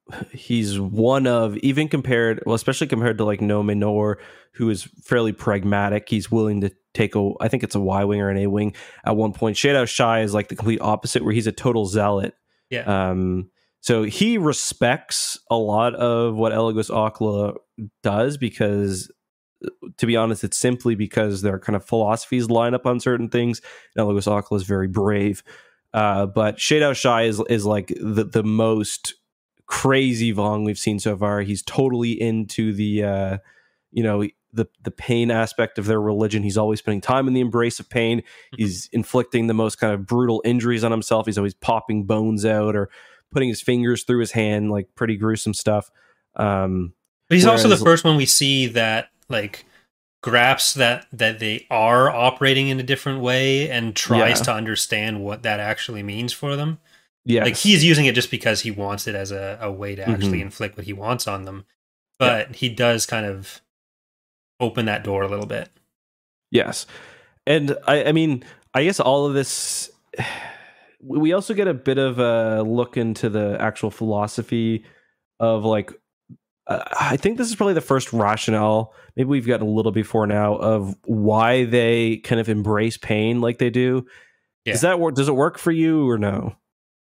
Speaker 2: he's one of, even compared, well, especially compared to like No Menor, who is fairly pragmatic. He's willing to take a, I think it's a Y wing or an A wing at one point. Shadao Shai is like the complete opposite, where he's a total zealot.
Speaker 3: Yeah.
Speaker 2: Um, so he respects a lot of what Elagos Okla does, because, to be honest, it's simply because their kind of philosophies line up on certain things. Elagos Okla is very brave. Uh, but Shadao Shai is is like the, the most crazy Vong we've seen so far. He's totally into the, uh, you know, the the pain aspect of their religion. He's always spending time in the embrace of pain. He's inflicting the most kind of brutal injuries on himself. He's always popping bones out or putting his fingers through his hand, like pretty gruesome stuff. Um,
Speaker 3: but he's
Speaker 2: whereas,
Speaker 3: also the first one we see that like grasps that that they are operating in a different way and tries
Speaker 2: yeah.
Speaker 3: to understand what that actually means for them.
Speaker 2: Yeah,
Speaker 3: like he's using it just because he wants it as a, a way to actually
Speaker 2: mm-hmm.
Speaker 3: inflict what he wants on them, but yeah. he does kind of open that door a little bit.
Speaker 2: Yes, and I, I mean, I guess all of this. We also get a bit of a look into the actual philosophy of like. I think this is probably the first rationale, maybe we've gotten a little before now, of why they kind of embrace pain like they do. Yeah. Does that work? Does it work for you or no?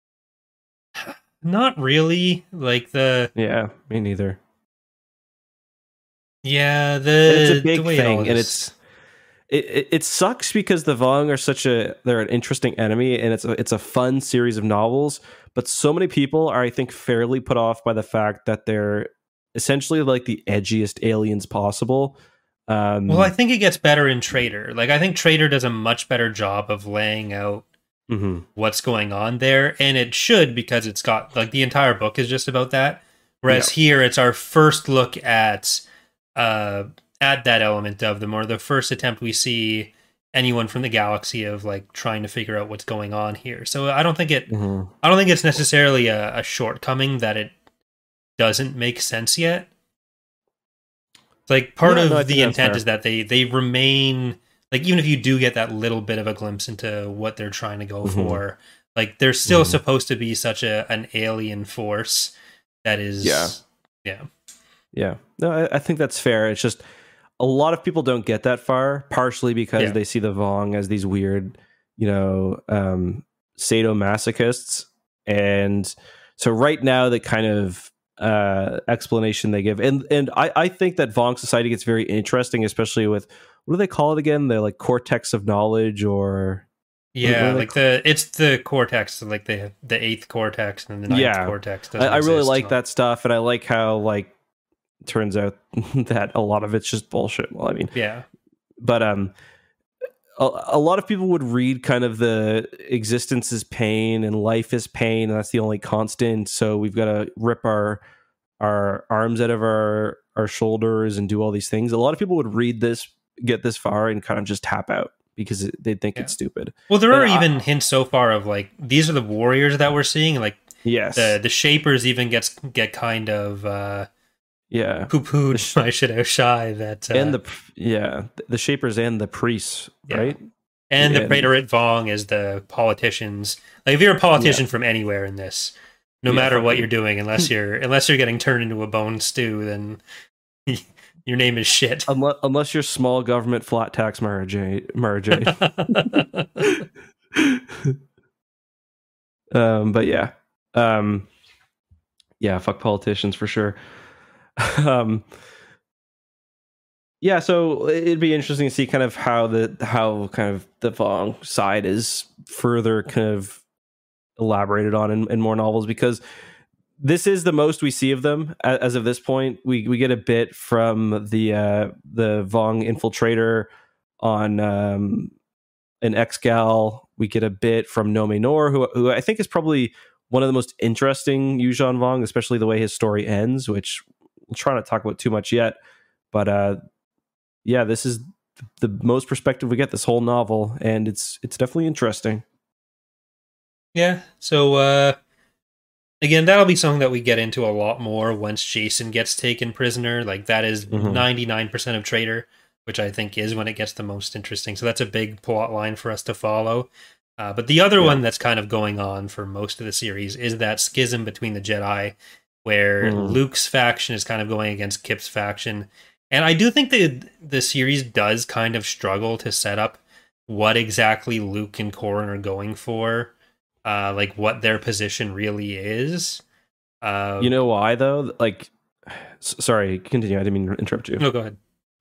Speaker 3: Not really. Like the
Speaker 2: yeah, me neither.
Speaker 3: Yeah, the
Speaker 2: and it's a big thing,
Speaker 3: it
Speaker 2: and it's it, it it sucks because the Vong are such a they're an interesting enemy, and it's a, it's a fun series of novels. But so many people are, I think, fairly put off by the fact that they're essentially like the edgiest aliens possible. Um,
Speaker 3: well, I think it gets better in Traitor. Like, I think Traitor does a much better job of laying out
Speaker 2: mm-hmm.
Speaker 3: what's going on there, and it should, because it's got like the entire book is just about that. Whereas yeah. here, it's our first look at uh, at that element of them, or the first attempt we see anyone from the galaxy of like trying to figure out what's going on here. So I don't think it.
Speaker 2: Mm-hmm.
Speaker 3: I don't think it's necessarily a, a shortcoming that it doesn't make sense yet. Like part
Speaker 2: yeah,
Speaker 3: of
Speaker 2: no,
Speaker 3: the intent
Speaker 2: fair.
Speaker 3: is that they they remain like, even if you do get that little bit of a glimpse into what they're trying to go mm-hmm. for, like they're still mm-hmm. supposed to be such a an alien force that is
Speaker 2: yeah
Speaker 3: yeah
Speaker 2: yeah no I, I think that's fair. It's just a lot of people don't get that far, partially because yeah. they see the Vong as these weird, you know, um sadomasochists, and so right now the kind of uh explanation they give, and and I, I think that Vong society gets very interesting, especially with, what do they call it again, the like cortex of knowledge, or
Speaker 3: yeah like call- the it's the cortex, like the the eighth cortex and the ninth
Speaker 2: yeah.
Speaker 3: cortex
Speaker 2: I, I really
Speaker 3: exist,
Speaker 2: like
Speaker 3: so.
Speaker 2: that stuff, and I like how like turns out that a lot of it's just bullshit. Well, I mean,
Speaker 3: yeah
Speaker 2: but um a, a lot of people would read kind of the existence is pain and life is pain, and that's the only constant, so we've got to rip our our arms out of our our shoulders and do all these things. A lot of people would read this, get this far, and kind of just tap out because it, they think yeah. it's stupid.
Speaker 3: Well, there
Speaker 2: but
Speaker 3: are
Speaker 2: I,
Speaker 3: even hints so far of like, these are the warriors that we're seeing, like
Speaker 2: yes
Speaker 3: the the shapers even gets get kind of uh
Speaker 2: yeah
Speaker 3: poo-pooed sh- by Shadao Shai that uh,
Speaker 2: and the yeah the shapers and the priests,
Speaker 3: yeah.
Speaker 2: right?
Speaker 3: And
Speaker 2: yeah.
Speaker 3: the Praetorate Vong is the politicians. Like, if you're a politician yeah. from anywhere in this, no yeah, matter what you're doing, unless you're unless you're getting turned into a bone stew, then your name is shit.
Speaker 2: Unless, unless you're small government flat tax Mara Jade. Mara Jade. um, but yeah, um, yeah, fuck politicians for sure. um, yeah, so it'd be interesting to see kind of how the how kind of the Vong side is further kind of elaborated on in, in more novels, because this is the most we see of them as of this point. We we get a bit from the uh, the Vong infiltrator on um, an X-Gal. We get a bit from No Menor, who who I think is probably one of the most interesting Yuuzhan Vong, especially the way his story ends, which we'll try not to talk about too much yet. But uh, yeah, this is the most perspective we get this whole novel, and it's it's definitely interesting.
Speaker 3: Yeah, so uh, again, that'll be something that we get into a lot more once Jacen gets taken prisoner. Like, that is mm-hmm. ninety-nine percent of Traitor, which I think is when it gets the most interesting. So that's a big plot line for us to follow. Uh, but the other yeah. one that's kind of going on for most of the series is that schism between the Jedi, where
Speaker 2: Mm.
Speaker 3: Luke's faction is kind of going against Kip's faction. And I do think that the series does kind of struggle to set up what exactly Luke and Corran are going for, uh, like what their position really is. Uh,
Speaker 2: You know why though? Like, s- sorry, continue. I didn't mean to interrupt you.
Speaker 3: no, go ahead.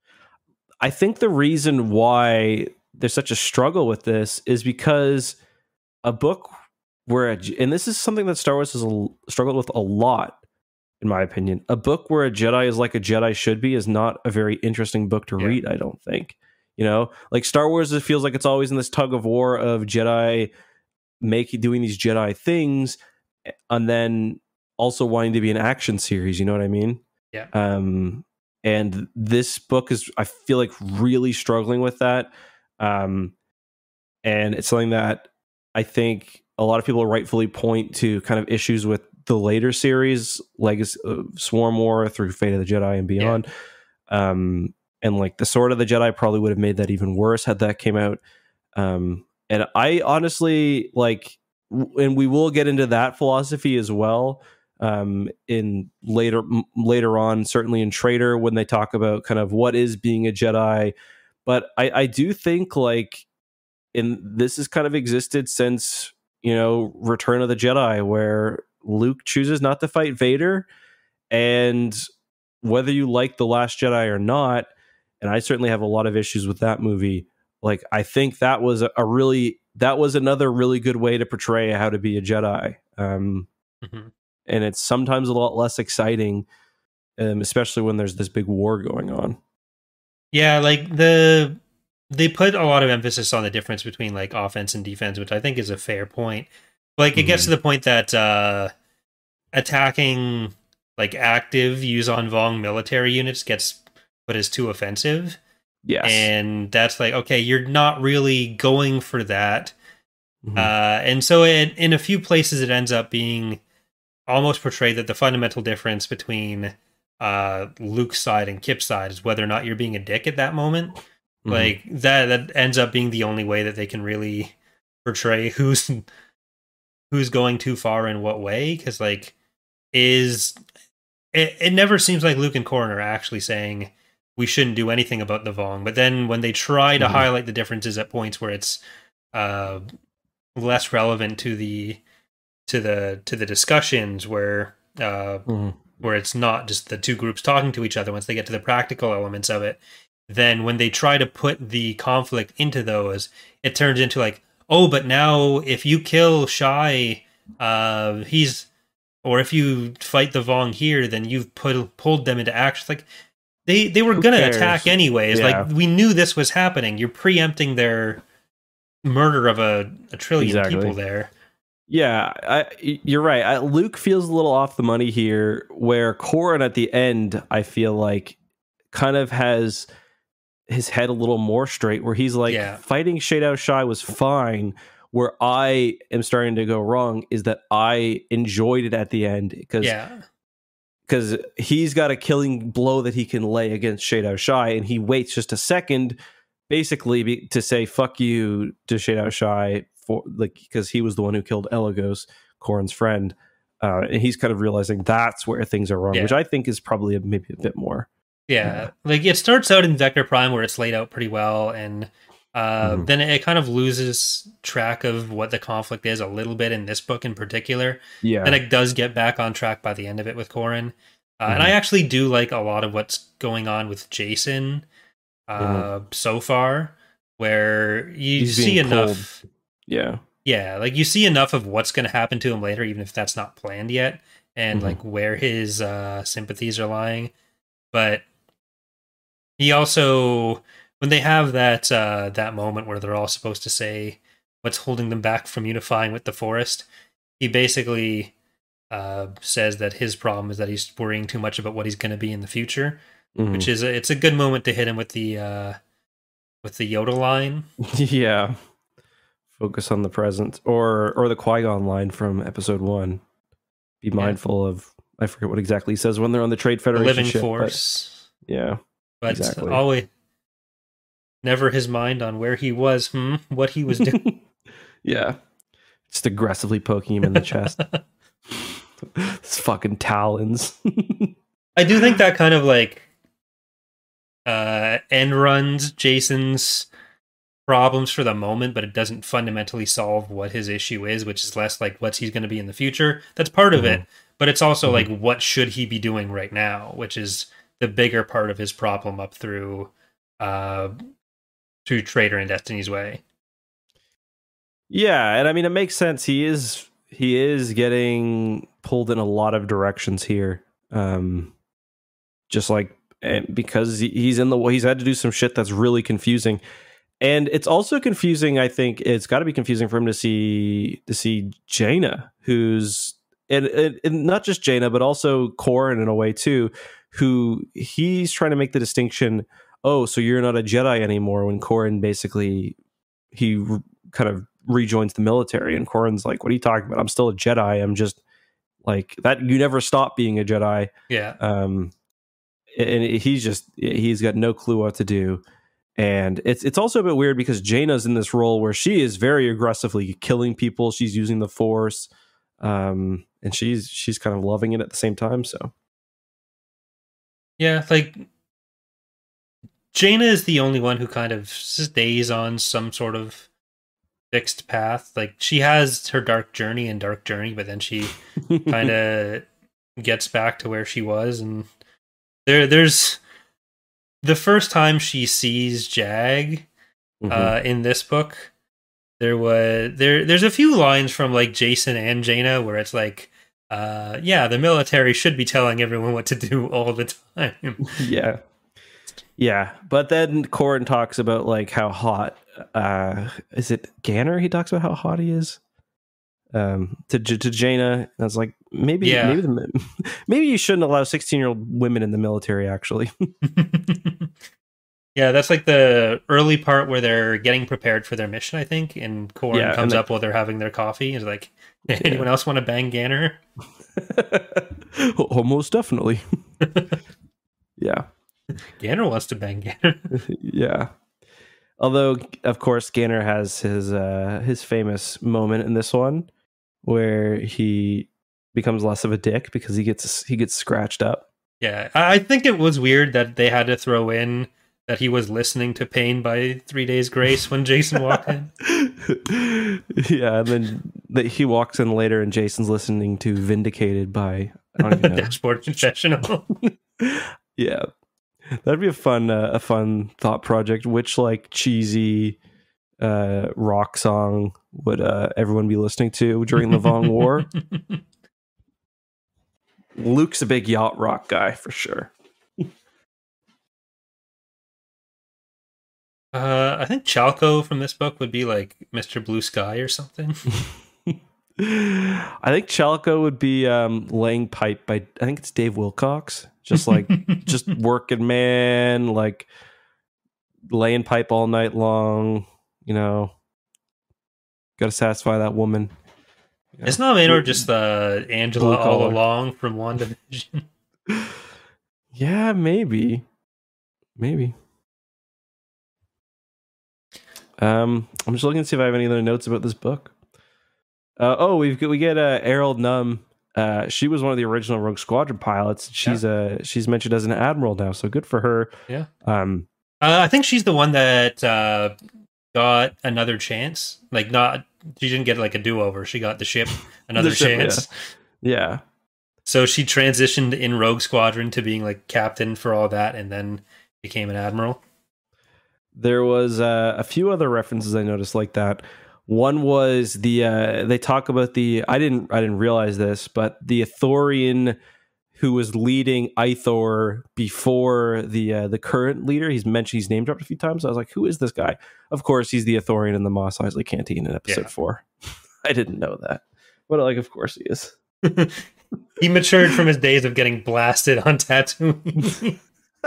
Speaker 2: I think the reason why there's such a struggle with this is because a book where, a, and this is something that Star Wars has a, struggled with a lot, in my opinion. A book where a Jedi is like a Jedi should be is not a very interesting book to
Speaker 3: Yeah.
Speaker 2: read, I don't think. You know, like Star Wars, it feels like it's always in this tug of war of Jedi making doing these Jedi things, and then also wanting to be an action series. You know what I mean?
Speaker 3: Yeah.
Speaker 2: Um, and this book is, I feel like, really struggling with that. Um, and it's something that I think a lot of people rightfully point to kind of issues with the later series, Legacy, uh, Swarm War through Fate of the Jedi and beyond. Yeah. Um, and like the Sword of the Jedi probably would have made that even worse had that came out. Um, and I honestly like, and we will get into that philosophy as well. Um, in later m- later on, certainly in Traitor, when they talk about kind of what is being a Jedi. But I, I do think like, in this has kind of existed since, you know, Return of the Jedi, where Luke chooses not to fight Vader, and whether you like The Last Jedi or not, and I certainly have a lot of issues with that movie, like I think that was a, a really that was another really good way to portray how to be a Jedi. Um,
Speaker 3: Mm-hmm.
Speaker 2: And it's sometimes a lot less exciting, um, especially when there's this big war going on.
Speaker 3: Yeah, like the they put a lot of emphasis on the difference between like offense and defense, which I think is a fair point. Like it mm-hmm. gets to the point that uh, attacking like active Yuuzhan Vong military units gets put as too offensive.
Speaker 2: Yes,
Speaker 3: and that's like, okay, you're not really going for that. Mm-hmm. Uh, and so it, in a few places, it ends up being almost portrayed that the fundamental difference between uh, Luke's side and Kip's side is whether or not you're being a dick at that moment. Mm-hmm. Like that, that ends up being the only way that they can really portray who's who's going too far in what way. Because like, is it? It never seems like Luke and Corran are actually saying we shouldn't do anything about the Vong. But then when they try to mm-hmm. highlight the differences at points where it's uh, less relevant to the to the to the discussions, where uh, mm-hmm. where it's not just the two groups talking to each other, once they get to the practical elements of it, then when they try to put the conflict into those, it turns into like, oh, but now if you kill Shai, uh, he's, or if you fight the Vong here, then you've put pulled them into action. Like, They they were going to attack anyways. Yeah. Like, we knew this was happening. You're preempting their murder of a, a trillion exactly. people there.
Speaker 2: Yeah, I, you're right. I, Luke feels a little off the money here, where Corran at the end, I feel like, kind of has his head a little more straight, where he's like, yeah. fighting Shadow Shai was fine. Where I am starting to go wrong is that I enjoyed it at the end, because
Speaker 3: yeah.
Speaker 2: Because he's got a killing blow that he can lay against Shadow Shai, and he waits just a second, basically be, to say "fuck you" to Shadow Shai, for like because he was the one who killed Elagos, Corran's friend, uh, and he's kind of realizing that's where things are wrong, yeah. which I think is probably a, maybe a bit more.
Speaker 3: Yeah, uh, like it starts out in Vector Prime where it's laid out pretty well, and uh, mm-hmm. then it kind of loses track of what the conflict is a little bit in this book in particular.
Speaker 2: Yeah.
Speaker 3: Then it does get back on track by the end of it with Corran. Uh, mm-hmm. And I actually do like a lot of what's going on with Jacen uh, mm-hmm. so far, where you
Speaker 2: He's
Speaker 3: see enough.
Speaker 2: Cold. Yeah.
Speaker 3: Yeah, like you see enough of what's going to happen to him later, even if that's not planned yet, and mm-hmm. like where his uh, sympathies are lying. But he also, when they have that uh, that moment where they're all supposed to say what's holding them back from unifying with the Forest, he basically uh, says that his problem is that he's worrying too much about what he's going to be in the future, mm-hmm. which is a, it's a good moment to hit him with the uh, with the Yoda line.
Speaker 2: Yeah, focus on the present, or or the Qui-Gon line from Episode One. Be mindful yeah. of, I forget what exactly he says when they're on the Trade Federation
Speaker 3: the living
Speaker 2: ship,
Speaker 3: force.
Speaker 2: But, yeah,
Speaker 3: but
Speaker 2: exactly.
Speaker 3: always never his mind on where he was, hmm, what he was doing.
Speaker 2: Yeah, just aggressively poking him in the chest. It's fucking talons.
Speaker 3: I do think that kind of like uh, end runs Jason's problems for the moment, but it doesn't fundamentally solve what his issue is, which is less like what he's going to be in the future. That's part of
Speaker 2: Mm-hmm.
Speaker 3: it, but it's also
Speaker 2: Mm-hmm.
Speaker 3: like what should he be doing right now, which is the bigger part of his problem up through uh, through Traitor and Destiny's Way.
Speaker 2: Yeah, and I mean it makes sense. He is he is getting pulled in a lot of directions here. Um, just like and because he- he's in the he's had to do some shit that's really confusing. And it's also confusing, I think it's got to be confusing for him to see to see Jaina, who's and, and, and not just Jaina, but also Corrin in a way too, who he's trying to make the distinction, oh, so you're not a Jedi anymore, when Corrin basically he re- kind of rejoins the military, and Corrin's like, what are you talking about? I'm still a Jedi. I'm just like that. You never stop being a Jedi.
Speaker 3: Yeah.
Speaker 2: Um, and he's just he's got no clue what to do. And it's it's also a bit weird because Jaina's in this role where she is very aggressively killing people. She's using the Force, um, and she's she's kind of loving it at the same time. So
Speaker 3: Yeah, like Jaina is the only one who kind of stays on some sort of fixed path. Like she has her dark journey and dark journey, but then she kind of gets back to where she was. And there, there's the first time she sees Jag
Speaker 2: Mhm.
Speaker 3: uh, in this book. There was there. There's a few lines from like Jason and Jaina where it's like, uh, yeah, the military should be telling everyone what to do all the time.
Speaker 2: yeah, yeah. But then Corrin talks about like how hot uh, is it Ganner? He talks about how hot he is. Um, to to Jaina, and I was like, maybe,
Speaker 3: Yeah.
Speaker 2: maybe, the, maybe you shouldn't allow sixteen year old women in the military. Actually,
Speaker 3: Yeah, that's like the early part where they're getting prepared for their mission, I think. And Corrin
Speaker 2: Yeah, and
Speaker 3: comes
Speaker 2: they-
Speaker 3: up while they're having their coffee. He's like, anyone else want to bang Ganner?
Speaker 2: almost definitely. Yeah,
Speaker 3: Ganner wants to bang Ganner.
Speaker 2: yeah. Although, of course, Ganner has his uh, his famous moment in this one where he becomes less of a dick because he gets he gets scratched up.
Speaker 3: Yeah, I I think it was weird that they had to throw in that he was listening to Pain by Three Days Grace when Jason walked in.
Speaker 2: Yeah, and then the, he walks in later, and Jason's listening to "Vindicated" by I don't even know.
Speaker 3: Dashboard Confessional.
Speaker 2: Yeah, that'd be a fun uh, a fun thought project. Which like cheesy uh, rock song would uh, everyone be listening to during the Vong War? Luke's a big yacht rock guy for sure.
Speaker 3: Uh, I think Chalco from this book would be like Mister Blue Sky or something.
Speaker 2: I think Chalco would be um, laying pipe by I think it's Dave Wilcox. Just like just working man, like laying pipe all night long. You know, got to satisfy that woman. You know?
Speaker 3: It's not Maynard, just uh, Angela
Speaker 2: Blue
Speaker 3: all
Speaker 2: collar.
Speaker 3: along from WandaVision.
Speaker 2: Yeah, maybe, maybe. Um, I'm just looking to see if I have any other notes about this book. Uh, oh, we've got, we get uh, Errol Num. Uh, she was one of the original Rogue Squadron pilots. She's uh, she's mentioned as an admiral now, so good for her.
Speaker 3: Yeah.
Speaker 2: Um,
Speaker 3: Uh, I think she's the one that uh, got another chance. Like, not she didn't get like a do over. She got the ship another
Speaker 2: The ship,
Speaker 3: chance.
Speaker 2: yeah.
Speaker 3: So she transitioned in Rogue Squadron to being like captain for all that, and then became an admiral.
Speaker 2: There was uh, a few other references I noticed like that. One was the uh, they talk about the I didn't I didn't realize this, but the Ithorian who was leading Ithor before the uh, the current leader. He's mentioned he's name dropped a few times. I was like, who is this guy? Of course, he's the Ithorian in the Mos Eisley Canteen in episode
Speaker 3: Yeah. four.
Speaker 2: I didn't know that, but like, of course he is.
Speaker 3: He matured from his days of getting blasted on Tatooine.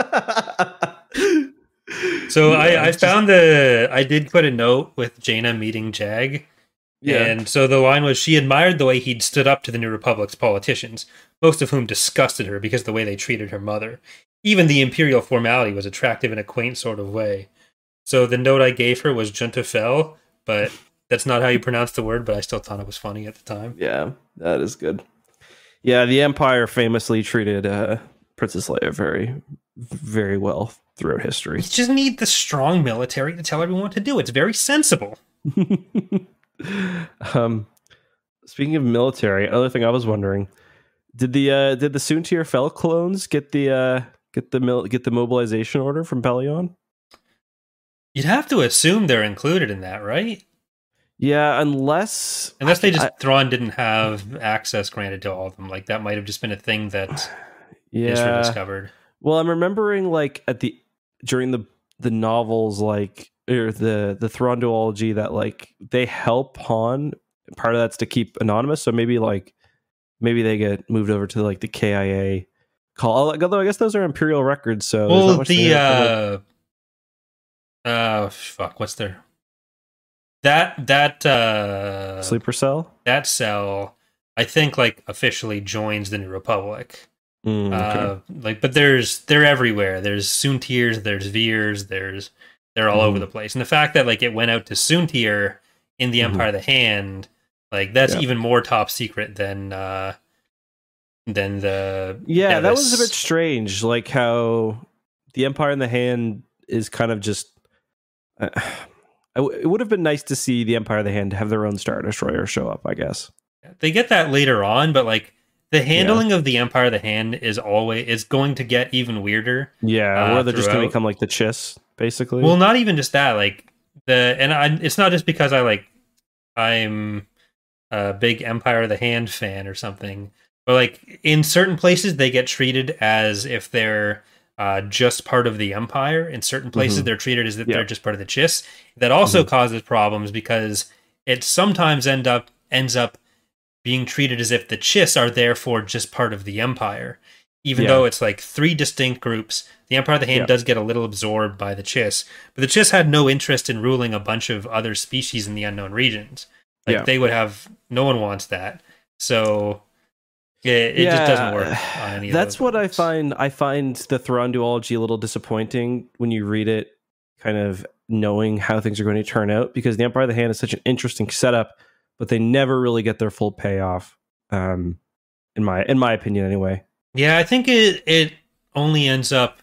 Speaker 3: So
Speaker 2: Yeah,
Speaker 3: I, I
Speaker 2: it's just-
Speaker 3: found the I did put a note with Jaina meeting Jag.
Speaker 2: yeah.
Speaker 3: And so the line was, she admired the way he'd stood up to the New Republic's politicians, most of whom disgusted her because of the way they treated her mother. Even the imperial formality was attractive in a quaint sort of way. So the note I gave her was Junta Fel, but that's not how you pronounce the word, but I still thought it was funny at the time.
Speaker 2: Yeah, that is good. Yeah, the Empire famously treated uh, Princess Leia very, very well throughout history.
Speaker 3: You just need the strong military to tell everyone what to do. It's very sensible.
Speaker 2: um, speaking of military, another thing I was wondering: did the uh, did the Soontir Fel clones get the uh, get the mil- get the mobilization order from Pellaeon?
Speaker 3: You'd have to assume they're included in that, right?
Speaker 2: Yeah, unless
Speaker 3: unless they just
Speaker 2: I,
Speaker 3: Thrawn didn't have access granted to all of them. Like that might have just been a thing that
Speaker 2: yeah.
Speaker 3: Isra discovered.
Speaker 2: Well, I'm remembering like at the during the the novels, like or the the Thrawn duology, that like they help Han. Part of that's to keep anonymous, so maybe like maybe they get moved over to like the K I A call. Although I guess those are Imperial records, so
Speaker 3: well,
Speaker 2: there's not much
Speaker 3: the
Speaker 2: uh,
Speaker 3: uh, fuck, what's their that that uh
Speaker 2: sleeper cell?
Speaker 3: That cell, I think, like officially joins the New Republic.
Speaker 2: Mm, okay.
Speaker 3: Uh, like, but there's they're everywhere. There's Soontirs, there's Veers, there's they're all
Speaker 2: mm.
Speaker 3: over the place. And the fact that like it went out to Soontir in the
Speaker 2: mm-hmm.
Speaker 3: Empire of the Hand, like that's
Speaker 2: yeah.
Speaker 3: even more top secret than uh than the
Speaker 2: yeah.
Speaker 3: Devis.
Speaker 2: That was a bit strange, like how the Empire in the Hand is kind of just. Uh, it would have been nice to see the Empire of the Hand have their own Star Destroyer show up, I guess.
Speaker 3: They get that later on, but like the handling yeah. of the Empire of the Hand is always is going to get even weirder.
Speaker 2: Yeah,
Speaker 3: uh,
Speaker 2: where they're
Speaker 3: throughout.
Speaker 2: just going to become like the Chiss, basically.
Speaker 3: Well, not even just that. Like the and I, it's not just because I like I'm a big Empire of the Hand fan or something, but like in certain places they get treated as if they're uh, just part of the Empire. In certain places mm-hmm. they're treated as if yeah. they're just part of the Chiss. That also mm-hmm. causes problems because it sometimes end up ends up being treated as if the Chiss are therefore just part of the Empire. Even yeah. though it's like three distinct groups, the Empire of the Hand yeah. does get a little absorbed by the Chiss. But the Chiss had no interest in ruling a bunch of other species in the unknown regions. Like yeah. they would have, no one wants that. So it, it yeah. just doesn't work on any of
Speaker 2: That's what
Speaker 3: books.
Speaker 2: I find. I find the Thrawn duology a little disappointing when you read it, kind of knowing how things are going to turn out, because the Empire of the Hand is such an interesting setup, but they never really get their full payoff, um, in my in my opinion, anyway.
Speaker 3: Yeah, I think it it only ends up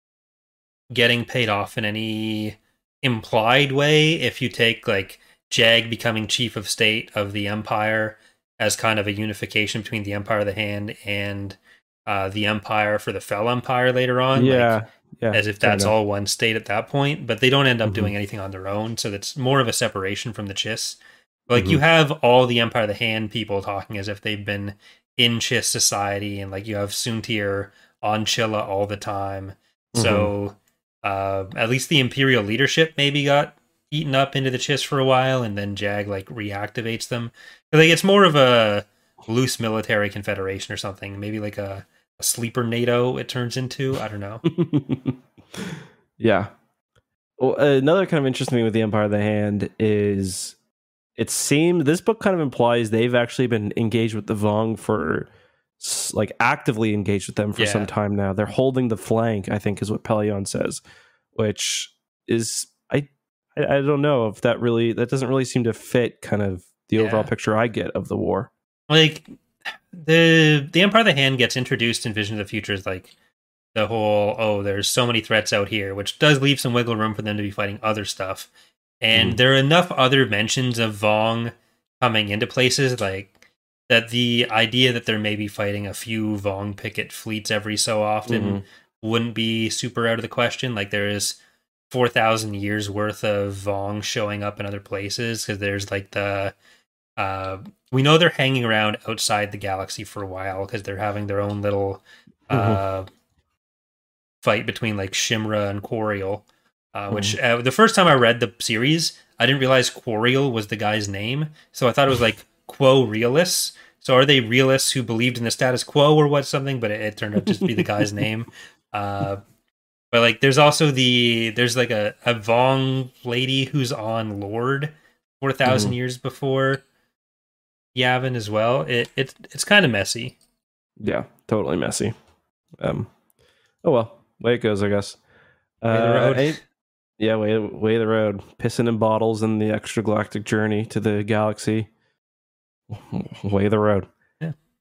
Speaker 3: getting paid off in any implied way if you take like Jag becoming chief of state of the Empire as kind of a unification between the Empire of the Hand and uh, the Empire for the Fel Empire later on.
Speaker 2: Yeah,
Speaker 3: like,
Speaker 2: yeah.
Speaker 3: As if that's all one state at that point, but they don't end up mm-hmm. doing anything on their own, so that's more of a separation from the Chiss. Like mm-hmm. you have all the Empire of the Hand people talking as if they've been in Chiss society, and like you have Soontir on Chilla all the time. Mm-hmm. So uh, at least the Imperial leadership maybe got eaten up into the Chiss for a while, and then Jag like reactivates them. But, like it's more of a loose military confederation or something. Maybe like a, a sleeper NATO. It turns into. I don't know.
Speaker 2: yeah. Well, another kind of interesting thing with the Empire of the Hand is, it seems this book kind of implies they've actually been engaged with the Vong for, like, actively engaged with them for yeah. some time now. They're holding the flank, I think, is what Pellaeon says, which is I, I I don't know if that really that doesn't really seem to fit kind of the yeah. overall picture I get of the war.
Speaker 3: Like the the Empire of the Hand gets introduced in Vision of the Future as like the whole oh there's so many threats out here, which does leave some wiggle room for them to be fighting other stuff. And mm. there are enough other mentions of Vong coming into places like that the idea that they're maybe fighting a few Vong picket fleets every so often mm-hmm. wouldn't be super out of the question. Like there is four thousand years worth of Vong showing up in other places because there's like the uh, we know they're hanging around outside the galaxy for a while because they're having their own little uh, mm-hmm. fight between like Shimra and Quariel. Uh, which uh, the first time I read the series, I didn't realize Quariel was the guy's name, so I thought it was like Quo Realis. So are they realists who believed in the status quo or what something? But it, it turned out to just be the guy's name. Uh, but like, there's also the there's like a, a Vong lady who's on Lord four thousand mm. years before Yavin as well. It it it's kind of messy.
Speaker 2: Yeah, totally messy. Um, oh well, way it goes, I guess.
Speaker 3: Way the road.
Speaker 2: Uh, I, Yeah, way, way the road. Pissing in bottles in the extragalactic journey to the galaxy. Way the road.
Speaker 3: Yeah.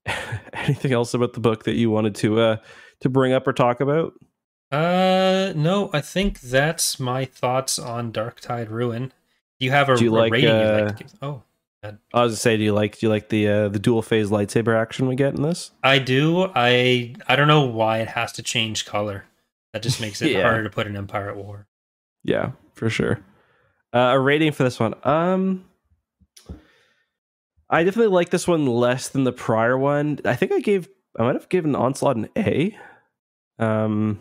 Speaker 2: anything else about the book that you wanted to uh, to bring up or talk about?
Speaker 3: Uh, no, I think that's my thoughts on Darktide Ruin. Do you have a,
Speaker 2: Do you
Speaker 3: a
Speaker 2: like,
Speaker 3: rating you'd
Speaker 2: uh,
Speaker 3: like to give? Oh, God.
Speaker 2: I was to say, do you like do you like the uh, the dual phase lightsaber action we get in this?
Speaker 3: I do. I I don't know why it has to change color. That just makes it
Speaker 2: Yeah.
Speaker 3: harder to put an Empire at War.
Speaker 2: Yeah, for sure. Uh, a rating for this one. Um, I definitely like this one less than the prior one. I think I gave I might have given Onslaught an A. Um,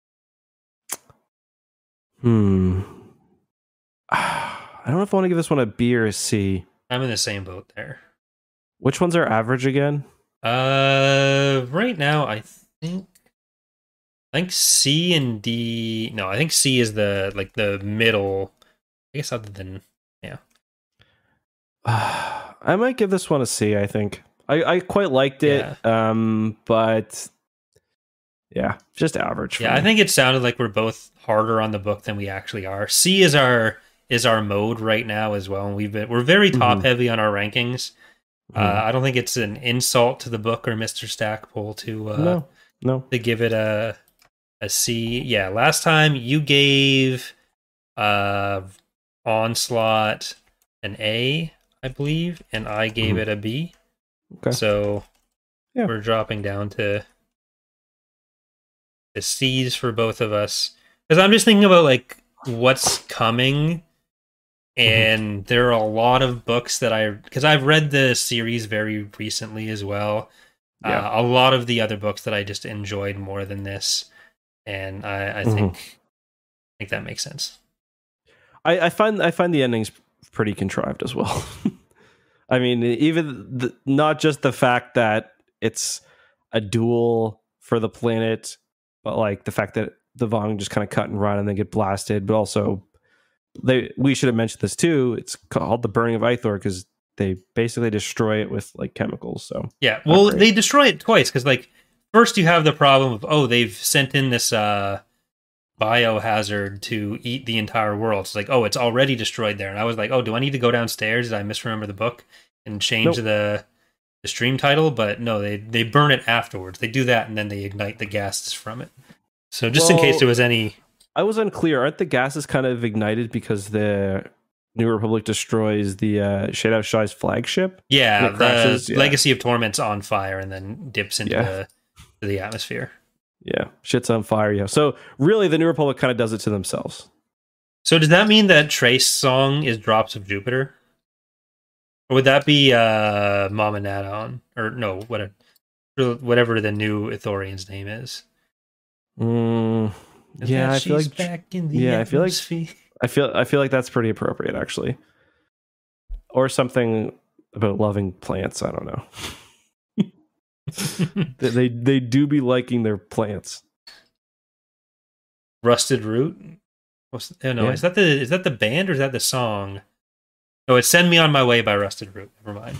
Speaker 2: hmm. I don't know if I want to give this one a B or a C.
Speaker 3: I'm in the same boat there.
Speaker 2: Which one's our average again?
Speaker 3: Uh, right now I think I think C and D. No, I think C is the like the middle. I guess other than yeah.
Speaker 2: I might give this one a C. I think I, I quite liked it,
Speaker 3: Yeah.
Speaker 2: um, but yeah, just average. For
Speaker 3: Yeah,
Speaker 2: me.
Speaker 3: I think it sounded like we're both harder on the book than we actually are. C is our is our mode right now as well, and we've been we're very top
Speaker 2: Mhm.
Speaker 3: heavy on our rankings.
Speaker 2: Mhm.
Speaker 3: Uh, I don't think it's an insult to the book or Mister Stackpole to uh,
Speaker 2: no, no.
Speaker 3: to give it a a C. Yeah, last time you gave uh, Onslaught an A, I believe, and I gave
Speaker 2: Mhm.
Speaker 3: it a B.
Speaker 2: Okay.
Speaker 3: So
Speaker 2: Yeah.
Speaker 3: we're dropping down to the C's for both of us. Because I'm just thinking about like what's coming, and there are a lot of books that I because I've read the series very recently as well.
Speaker 2: Yeah.
Speaker 3: Uh, a lot of the other books that I just enjoyed more than this, and I, I think I think that makes sense.
Speaker 2: I, I find I find the endings pretty contrived as well. I mean, even the, not just the fact that it's a duel for the planet, but like the fact that the Vong just kind of cut and run and then get blasted, but also they we should have mentioned this too. It's called the Burning of Ithor because they basically destroy it with like chemicals. So
Speaker 3: Yeah, well,
Speaker 2: great.
Speaker 3: they destroy it twice because like first you have the problem of oh they've sent in this uh biohazard to eat the entire world. It's like, oh, it's already destroyed there. And I was like, oh, do I need to go downstairs? Did I misremember the book and change
Speaker 2: Nope.
Speaker 3: the the stream title? But no, they they burn it afterwards. They do that and then they ignite the gases from it. So just in
Speaker 2: Well,
Speaker 3: case there was any
Speaker 2: I was unclear. Aren't the gases kind of ignited because the New Republic destroys the uh, Shadow Shy's flagship?
Speaker 3: yeah,
Speaker 2: It
Speaker 3: the
Speaker 2: crashes, yeah.
Speaker 3: Legacy of Torment's on fire and then dips into
Speaker 2: Yeah.
Speaker 3: the to the atmosphere.
Speaker 2: Yeah, shit's on fire. Yeah. So really, the New Republic kind of does it to themselves.
Speaker 3: So does that mean that Trace song is Drops of Jupiter? Or would that be uh Mama Nadon? Or no, whatever whatever the new Ithorian's name is.
Speaker 2: Mm,
Speaker 3: And
Speaker 2: yeah,
Speaker 3: that
Speaker 2: I feel
Speaker 3: she's
Speaker 2: like
Speaker 3: back in the
Speaker 2: yeah, I feel like-
Speaker 3: atmosphere.
Speaker 2: I feel I feel like that's pretty appropriate actually, or something about loving plants. I don't know. they, they they do be liking their plants.
Speaker 3: Rusted Root? What's, oh, no,
Speaker 2: Yeah.
Speaker 3: is that the is that the band or is that the song? Oh, it's Send Me On My Way by Rusted Root. Never mind.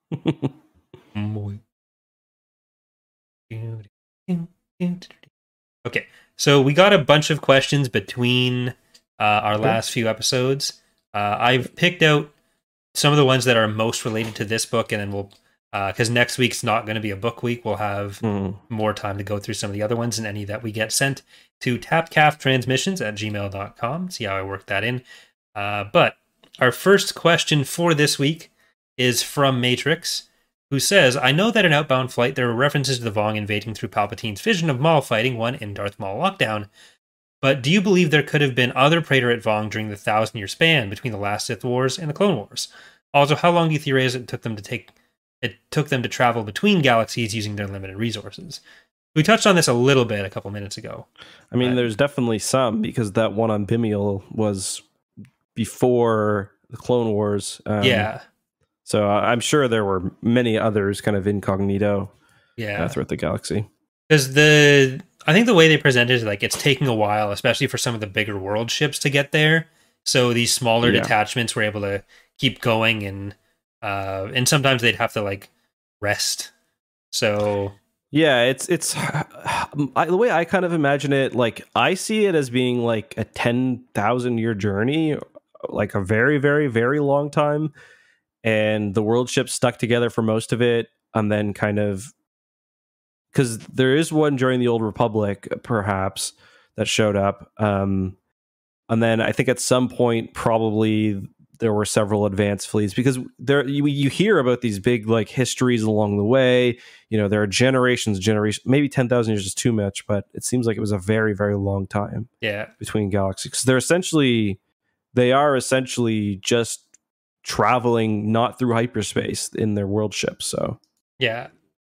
Speaker 3: Okay, so we got a bunch of questions between uh, our last few episodes. Uh, I've picked out some of the ones that are most related to this book, and then we'll, because uh, next week's not going to be a book week, we'll have
Speaker 2: Mm.
Speaker 3: more time to go through some of the other ones and any that we get sent to tapcaftransmissions at gmail dot com. See how I work that in. Uh, but our first question for this week is from Matrix, who says, I know that in Outbound Flight there were references to the Vong invading through Palpatine's vision of Maul fighting one in Darth Maul Lockdown, but do you believe there could have been other Praetorate Vong during the thousand-year span between the last Sith Wars and the Clone Wars? Also, how long do you theorize it took them to take it took them to travel between galaxies using their limited resources? We touched on this a little bit a couple minutes ago.
Speaker 2: I mean,
Speaker 3: But-
Speaker 2: there's definitely some because that one on Bimial was before the Clone Wars. Um,
Speaker 3: yeah,
Speaker 2: So uh, I'm sure there were many others kind of incognito
Speaker 3: yeah.
Speaker 2: uh, throughout the galaxy.
Speaker 3: Because the I think the way they present it is like it's taking a while, especially for some of the bigger world ships to get there. So these smaller
Speaker 2: Yeah.
Speaker 3: detachments were able to keep going, and uh, and sometimes they'd have to like rest. So
Speaker 2: Yeah, it's it's I, the way I kind of imagine it. Like I see it as being like a ten thousand year journey, like a very, very, very long time. And the world ships stuck together for most of it. and then kind of, because there is one during the Old Republic, perhaps, that showed up. Um, and then I think at some point, probably there were several advanced fleets, because there you, you hear about these big like histories along the way. You know, there are generations, generations, maybe ten thousand years is too much, but it seems like it was a very, very long time.
Speaker 3: Yeah.
Speaker 2: Between galaxies. Because they're essentially, they are essentially just traveling not through hyperspace in their world ships. So,
Speaker 3: yeah.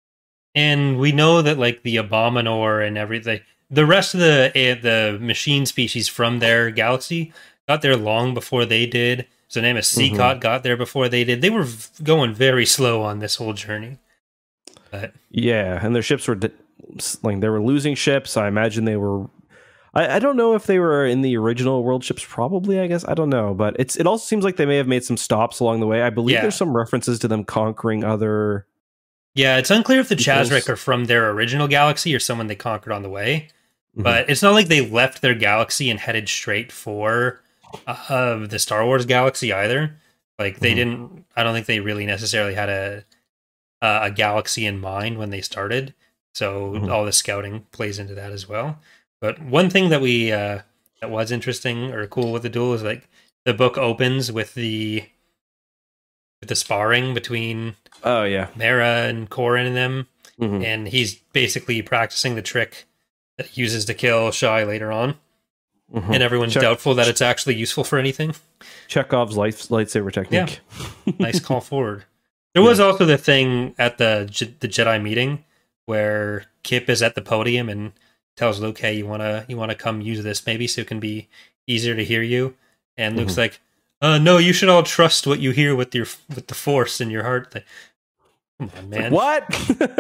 Speaker 3: And we know that like the Abominor and everything, the rest of the uh, the machine species from their galaxy got there long before they did. So name is Seacot mm-hmm. got there before they did. They were v- going very slow on this whole journey. But
Speaker 2: yeah, and their ships were di- like they were losing ships. I imagine they were. I, I don't know if they were in the original world ships. Probably, I guess. I don't know, but it's it also seems like they may have made some stops along the way. I believe yeah. there's some references to them conquering other.
Speaker 3: Yeah, it's unclear if the Chazrak are from their original galaxy or someone they conquered on the way. Mm-hmm. But it's not like they left their galaxy and headed straight for uh, the Star Wars galaxy either. Like they mm-hmm. didn't. I don't think they really necessarily had a uh, a galaxy in mind when they started. So mm-hmm. all the scouting plays into that as well. But one thing that we uh, that was interesting or cool with the duel is like the book opens with the with the sparring between
Speaker 2: oh yeah
Speaker 3: Mara and Corran and them,
Speaker 2: mm-hmm.
Speaker 3: and he's basically practicing the trick that he uses to kill Shai later on. Mm-hmm. And everyone's Check- doubtful that it's actually useful for anything.
Speaker 2: Chekhov's light, lightsaber technique.
Speaker 3: Yeah. Nice call forward. There was yeah. also the thing at the the Jedi meeting where Kip is at the podium and tells Luke, "Hey, you wanna you wanna come use this maybe so it can be easier to hear you?" And Luke's mm-hmm. like, "Uh, no, you should all trust what you hear with your with the Force in your heart." Like, come on, man.
Speaker 2: What?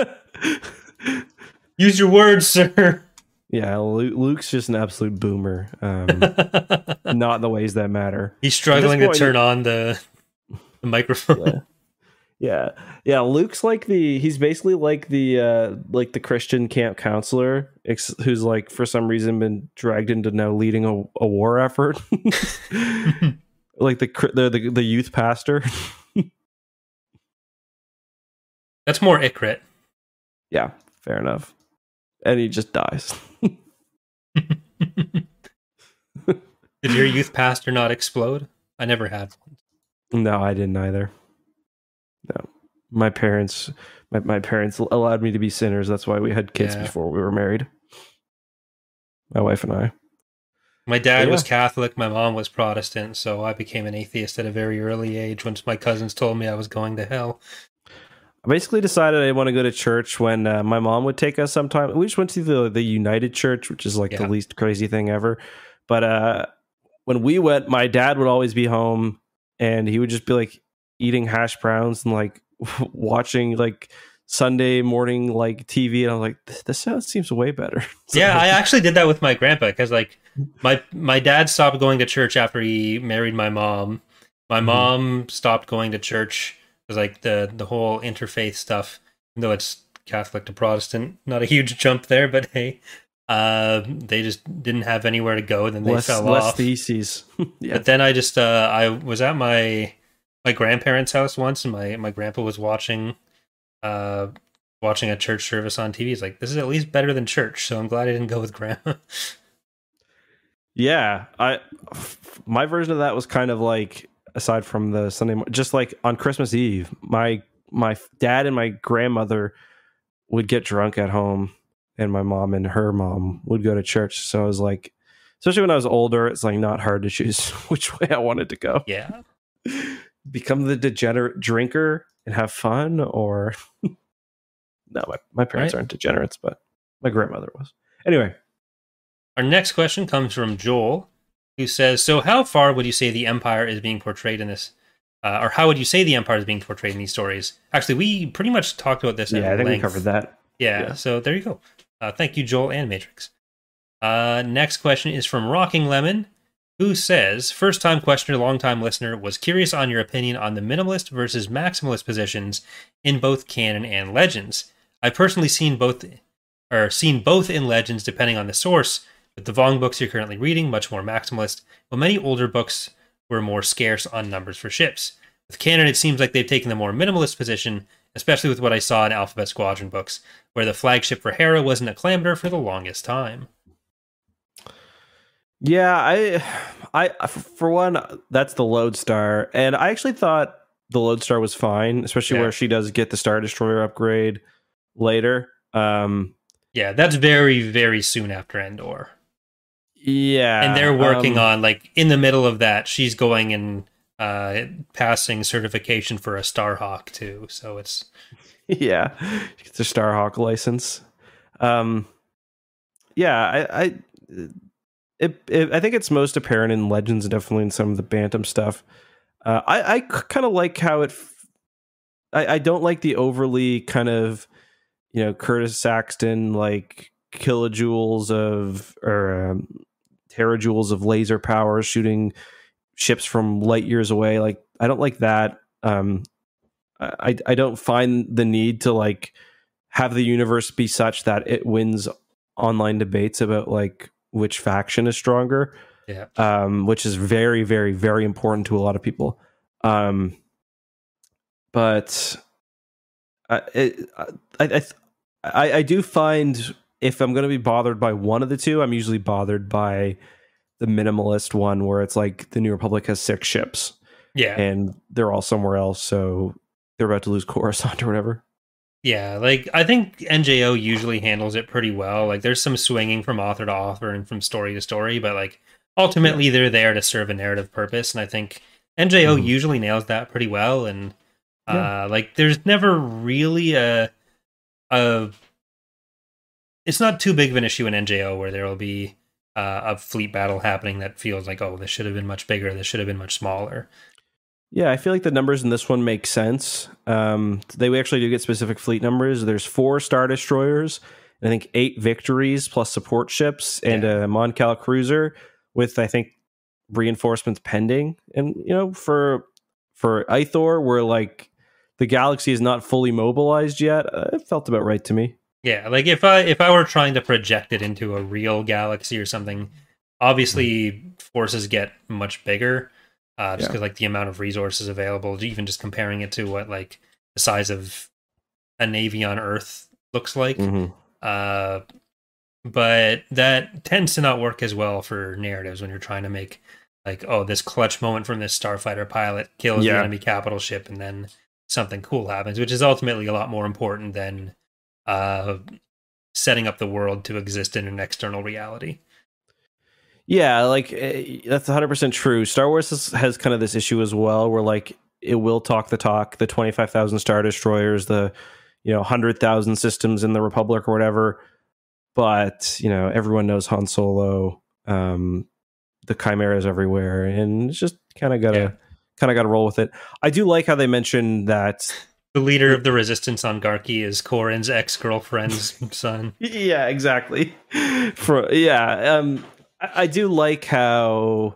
Speaker 3: Use your words, sir.
Speaker 2: Yeah, Luke's just an absolute boomer. Um, not in the ways that matter.
Speaker 3: He's struggling point, to turn on the, the microphone.
Speaker 2: Yeah. yeah, yeah. Luke's like the. He's basically like the uh, like the Christian camp counselor, ex- who's like for some reason been dragged into now leading a, a war effort. Like the, the the the youth pastor.
Speaker 3: That's more Ikrit.
Speaker 2: Yeah, fair enough. And he just dies.
Speaker 3: Did your youth pastor not explode? I never had one.
Speaker 2: No, I didn't either. No, my parents, my, my parents allowed me to be sinners. That's why we had kids yeah. before we were married. My wife and I.
Speaker 3: My dad yeah. was Catholic. My mom was Protestant. So I became an atheist at a very early age once my cousins told me I was going to hell.
Speaker 2: I basically decided I want to go to church when uh, my mom would take us sometime. We just went to the, the United Church, which is like yeah. the least crazy thing ever. But uh, when we went, my dad would always be home and he would just be like eating hash browns and like watching like Sunday morning like T V. And I'm like, this, this sounds, seems way better. So,
Speaker 3: yeah, I actually did that with my grandpa because like my, my dad stopped going to church after he married my mom. My mm-hmm. mom stopped going to church. Because like the, the whole interfaith stuff, even though it's Catholic to Protestant, not a huge jump there, but hey, uh, they just didn't have anywhere to go. Then they
Speaker 2: less,
Speaker 3: fell
Speaker 2: less
Speaker 3: off.
Speaker 2: theses. Yeah.
Speaker 3: But then I just uh, I was at my my grandparents' house once, and my, my grandpa was watching uh watching a church service on T V. He's like, "This is at least better than church," so I'm glad I didn't go with grandma.
Speaker 2: Yeah, I my version of that was kind of like. Aside from the Sunday, just like on Christmas Eve, my my dad and my grandmother would get drunk at home, and my mom and her mom would go to church. So I was like, especially when I was older, it's like not hard to choose which way I wanted to go.
Speaker 3: Yeah,
Speaker 2: become the degenerate drinker and have fun, or no, my, my parents right. aren't degenerates, but my grandmother was. Anyway,
Speaker 3: our next question comes from Joel, who says, so how far would you say the Empire is being portrayed in this? Uh, or how would you say the Empire is being portrayed in these stories? Actually, we pretty much talked about this.
Speaker 2: Yeah,
Speaker 3: at
Speaker 2: I think
Speaker 3: length.
Speaker 2: we covered that.
Speaker 3: Yeah, yeah, so there you go. Uh, thank you, Joel and Matrix. Uh, next question is from Rocking Lemon, who says, first time questioner, long time listener, was curious on your opinion on the minimalist versus maximalist positions in both canon and Legends. I've personally seen both, or seen both in Legends depending on the source. With the Vong books you're currently reading, much more maximalist, while many older books were more scarce on numbers for ships. With canon, it seems like they've taken the more minimalist position, especially with what I saw in Alphabet Squadron books, where the flagship for Hera wasn't a Kilometer for the longest time.
Speaker 2: Yeah, I, I, for one, that's the Lodestar, and I actually thought the Lodestar was fine, especially yeah. where she does get the Star Destroyer upgrade later. Um,
Speaker 3: yeah, that's very, very soon after Endor.
Speaker 2: Yeah,
Speaker 3: and they're working
Speaker 2: um,
Speaker 3: on, like, in the middle of that, she's going and uh, passing certification for a Starhawk too. So it's
Speaker 2: yeah, she gets a Starhawk license. Um, yeah, I. I It, it, I think it's most apparent in Legends and definitely in some of the Bantam stuff. Uh, I, I kind of like how it... F- I, I don't like the overly kind of, you know, Curtis Saxton, like, kilojoules of... or um, terajoules of laser power shooting ships from light years away. Like, I don't like that. Um, I, I don't find the need to, like, have the universe be such that it wins online debates about, like, which faction is stronger,
Speaker 3: yeah. Um,
Speaker 2: which is very, very, very important to a lot of people. Um, but I, it, I, I, I do find if I'm going to be bothered by one of the two, I'm usually bothered by the minimalist one, where it's like the New Republic has six ships,
Speaker 3: yeah,
Speaker 2: and they're all somewhere else, so they're about to lose Coruscant or whatever.
Speaker 3: Yeah, like, I think N J O usually handles it pretty well. Like, there's some swinging from author to author and from story to story, but, like, ultimately yeah. they're there to serve a narrative purpose, and I think N J O mm. usually nails that pretty well, and, uh, yeah. like, there's never really a, a... It's not too big of an issue in N J O where there will be uh, a fleet battle happening that feels like, oh, this should have been much bigger, this should have been much smaller.
Speaker 2: Yeah, I feel like the numbers in this one make sense. Um, they actually do get specific fleet numbers. There's four Star Destroyers, and I think eight Victories plus support ships, and yeah. a Mon Cal cruiser with, I think, reinforcements pending. And, you know, for for Ithor, where, like, the galaxy is not fully mobilized yet, uh, it felt about right to me.
Speaker 3: Yeah, like, if I if I were trying to project it into a real galaxy or something, obviously mm-hmm. forces get much bigger. Uh, just because, yeah. like, the amount of resources available, even just comparing it to what, like, the size of a navy on Earth looks like.
Speaker 2: Mm-hmm.
Speaker 3: Uh, but that tends to not work as well for narratives when you're trying to make, like, oh, this clutch moment from this starfighter pilot kills yeah. the enemy capital ship, and then something cool happens, which is ultimately a lot more important than uh, setting up the world to exist in an external reality.
Speaker 2: Yeah, like, that's one hundred percent true. Star Wars has, has kind of this issue as well, where, like, it will talk the talk, the twenty-five thousand Star Destroyers, the, you know, one hundred thousand systems in the Republic or whatever. But, you know, everyone knows Han Solo, um, the Chimeras everywhere, and it's just kind of got to yeah. kind of got to roll with it. I do like how they mentioned that
Speaker 3: the leader of the resistance on Garki is Corrin's ex-girlfriend's son.
Speaker 2: Yeah, exactly. For yeah, um I do like how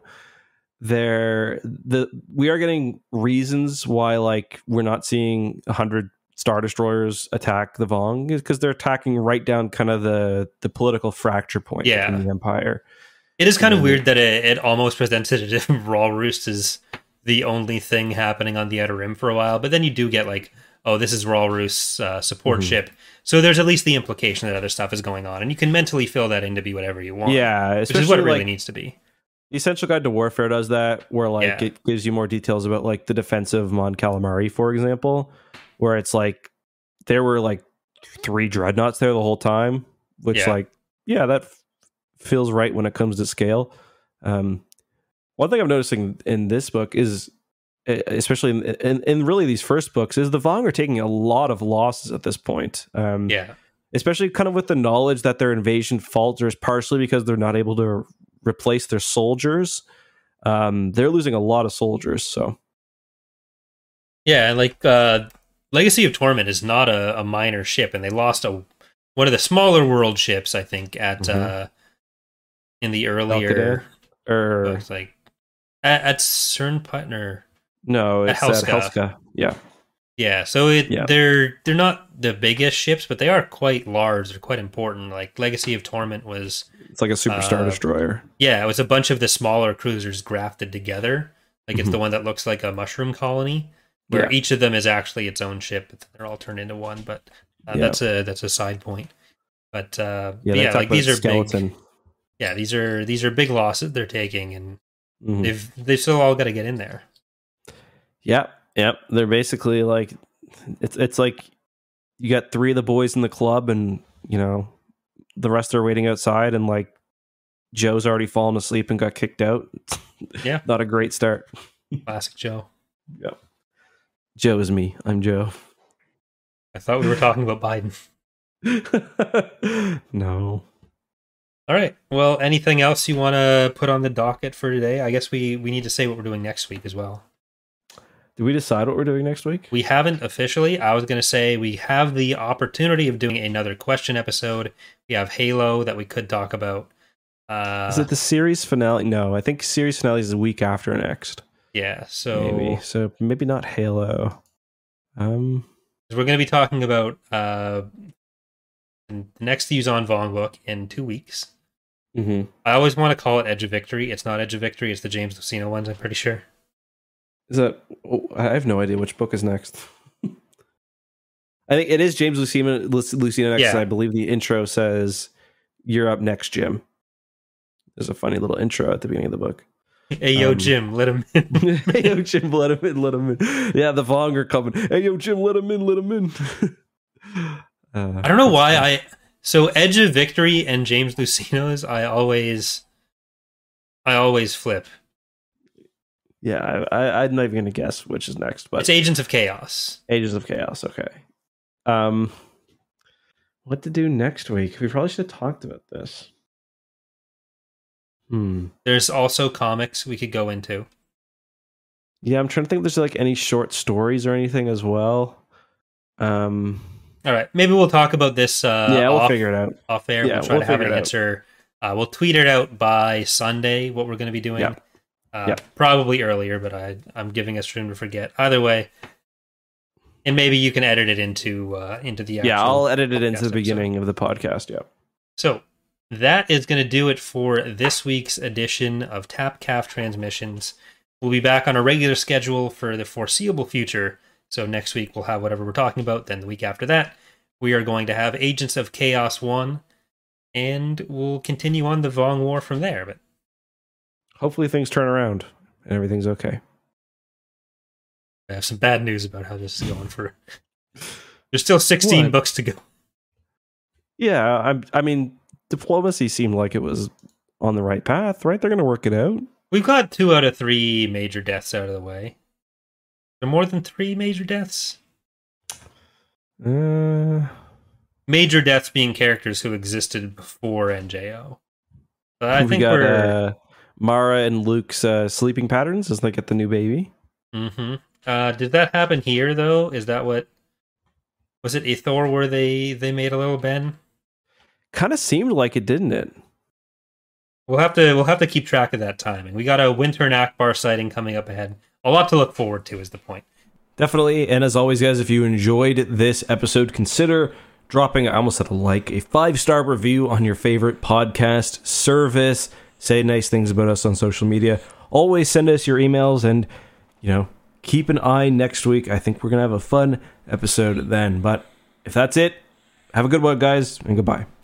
Speaker 2: there the we are getting reasons why, like, we're not seeing a hundred Star Destroyers attack the Vong, is because they're attacking right down kind of the the political fracture point
Speaker 3: yeah.
Speaker 2: in the Empire.
Speaker 3: It is kind and of weird that it, it almost presented it Raw Roost as the only thing happening on the Outer Rim for a while, but then you do get, like, oh, this is Raw Roost's uh, support mm-hmm. ship. So there's at least the implication that other stuff is going on, and you can mentally fill that in to be whatever you want.
Speaker 2: Yeah,
Speaker 3: which is what it really like, needs to be.
Speaker 2: The Essential Guide to Warfare does that, where, like, yeah. it gives you more details about, like, the defense of Mon Calamari, for example, where it's like there were, like, three dreadnoughts there the whole time, which, yeah. like, yeah, that f- feels right when it comes to scale. Um, one thing I'm noticing in this book is, especially in, in, in really these first books, is the Vong are taking a lot of losses at this point. Um,
Speaker 3: yeah.
Speaker 2: Especially kind of with the knowledge that their invasion falters partially because they're not able to replace their soldiers. Um, they're losing a lot of soldiers, so.
Speaker 3: Yeah, like, uh, Legacy of Torment is not a, a minor ship, and they lost a one of the smaller world ships, I think, at mm-hmm. uh, in the earlier...
Speaker 2: Or...
Speaker 3: Books, like, at, at Cernputner...
Speaker 2: No, it's at Helska. At Helska. Yeah.
Speaker 3: Yeah, so it,
Speaker 2: yeah.
Speaker 3: they're they're not the biggest ships, but they are quite large. They're quite important. Like, Legacy of Torment was...
Speaker 2: It's like a Super uh, Star Destroyer.
Speaker 3: Yeah, it was a bunch of the smaller cruisers grafted together. Like, mm-hmm. it's the one that looks like a mushroom colony. where
Speaker 2: Yeah.
Speaker 3: each of them is actually its own ship. But they're all turned into one. But uh,
Speaker 2: Yeah.
Speaker 3: that's a that's a side point. But uh,
Speaker 2: Yeah,
Speaker 3: but
Speaker 2: they
Speaker 3: yeah,
Speaker 2: talk
Speaker 3: like
Speaker 2: about
Speaker 3: these are
Speaker 2: skeleton.
Speaker 3: big. Yeah, these are these are big losses they're taking, and
Speaker 2: Mhm.
Speaker 3: they've they've still all got to get in there.
Speaker 2: Yep, yep. They're basically like it's it's like you got three of the boys in the club, and you know the rest are waiting outside, and like Joe's already fallen asleep and got kicked out.
Speaker 3: Yeah.
Speaker 2: Not a great start.
Speaker 3: Classic Joe.
Speaker 2: Yep. Joe is me. I'm Joe.
Speaker 3: I thought we were talking about Biden.
Speaker 2: No.
Speaker 3: All right. Well, anything else you want to put on the docket for today? I guess we, we need to say what we're doing next week as well.
Speaker 2: Did we decide what we're doing next week?
Speaker 3: We haven't officially. I was going to say we have the opportunity of doing another question episode. We have Halo that we could talk about. Uh,
Speaker 2: Is it the series finale? No, I think series finale is the week after next.
Speaker 3: Yeah. So
Speaker 2: Maybe. So maybe not Halo. Um,
Speaker 3: we're going to be talking about uh, the next Yuuzhan Vong book in two weeks.
Speaker 2: mhm.
Speaker 3: I always want to call it Edge of Victory. It's not Edge of Victory. It's the James Luceno ones, I'm pretty sure.
Speaker 2: Is that? Oh, I have no idea which book is next. I think it is James Luceno, Luceno next.
Speaker 3: Yeah.
Speaker 2: And I believe the intro says, "You're up next, Jim." There's a funny little intro at the beginning of the book.
Speaker 3: Hey, yo,
Speaker 2: Um,
Speaker 3: Jim, let him in.
Speaker 2: Hey, yo, Jim, let him in, let him in. Yeah, the Vong are coming. Hey, yo, Jim, let him in, let him in. uh,
Speaker 3: I don't know why I... So Edge of Victory and James Luceno's, I always... I always flip.
Speaker 2: Yeah, I, I, I'm not even going to guess which is next, but
Speaker 3: It's Agents of Chaos.
Speaker 2: Ages of Chaos. Okay. Um, what to do next week? We probably should have talked about this. Hmm.
Speaker 3: There's also comics we could go into.
Speaker 2: Yeah, I'm trying to think if there's like any short stories or anything as well. Um,
Speaker 3: All right, maybe we'll talk about this uh,
Speaker 2: yeah, we'll
Speaker 3: off,
Speaker 2: figure it out.
Speaker 3: off air.
Speaker 2: Yeah,
Speaker 3: we'll try
Speaker 2: we'll
Speaker 3: to have
Speaker 2: figure
Speaker 3: an
Speaker 2: it out.
Speaker 3: answer. Uh, we'll tweet it out by Sunday, what we're going to be doing.
Speaker 2: Yeah.
Speaker 3: Uh,
Speaker 2: Yeah.
Speaker 3: Probably earlier, but I, I'm giving us room to forget. Either way, and maybe you can edit it into uh, into the actual
Speaker 2: Yeah, I'll edit it
Speaker 3: podcast
Speaker 2: into the
Speaker 3: episode.
Speaker 2: beginning of the podcast. Yeah.
Speaker 3: So that is going to do it for this week's edition of TapCaf Transmissions. We'll be back on a regular schedule for the foreseeable future. So next week we'll have whatever we're talking about. Then the week after that, we are going to have Agents of Chaos one, and we'll continue on the Vong War from there. But
Speaker 2: Hopefully things turn around and everything's okay.
Speaker 3: I have some bad news about how this is going for. There's still sixteen
Speaker 2: What?
Speaker 3: books to go.
Speaker 2: Yeah, I'm. I mean, diplomacy seemed like it was on the right path, right? They're going to work it out.
Speaker 3: We've got two out of three major deaths out of the way. Are there more than three major deaths?
Speaker 2: Uh,
Speaker 3: Major deaths being characters who existed before N J O. But I
Speaker 2: we
Speaker 3: think
Speaker 2: got
Speaker 3: we're.
Speaker 2: uh, Mara and Luke's uh, sleeping patterns as they get the new baby.
Speaker 3: hmm Uh, did that happen here though? Is that what? Was it Ithor where they they made a little Ben?
Speaker 2: Kind of seemed like it, didn't it?
Speaker 3: We'll have to we'll have to keep track of that timing. We got a Winter and Akbar sighting coming up ahead. A lot to look forward to is the point.
Speaker 2: Definitely. And as always, guys, if you enjoyed this episode, consider dropping, I almost said a like, a five-star review on your favorite podcast service. Say nice things about us on social media. Always send us your emails and, you know, keep an eye next week. I think we're going to have a fun episode then. But if that's it, have a good one, guys, and goodbye.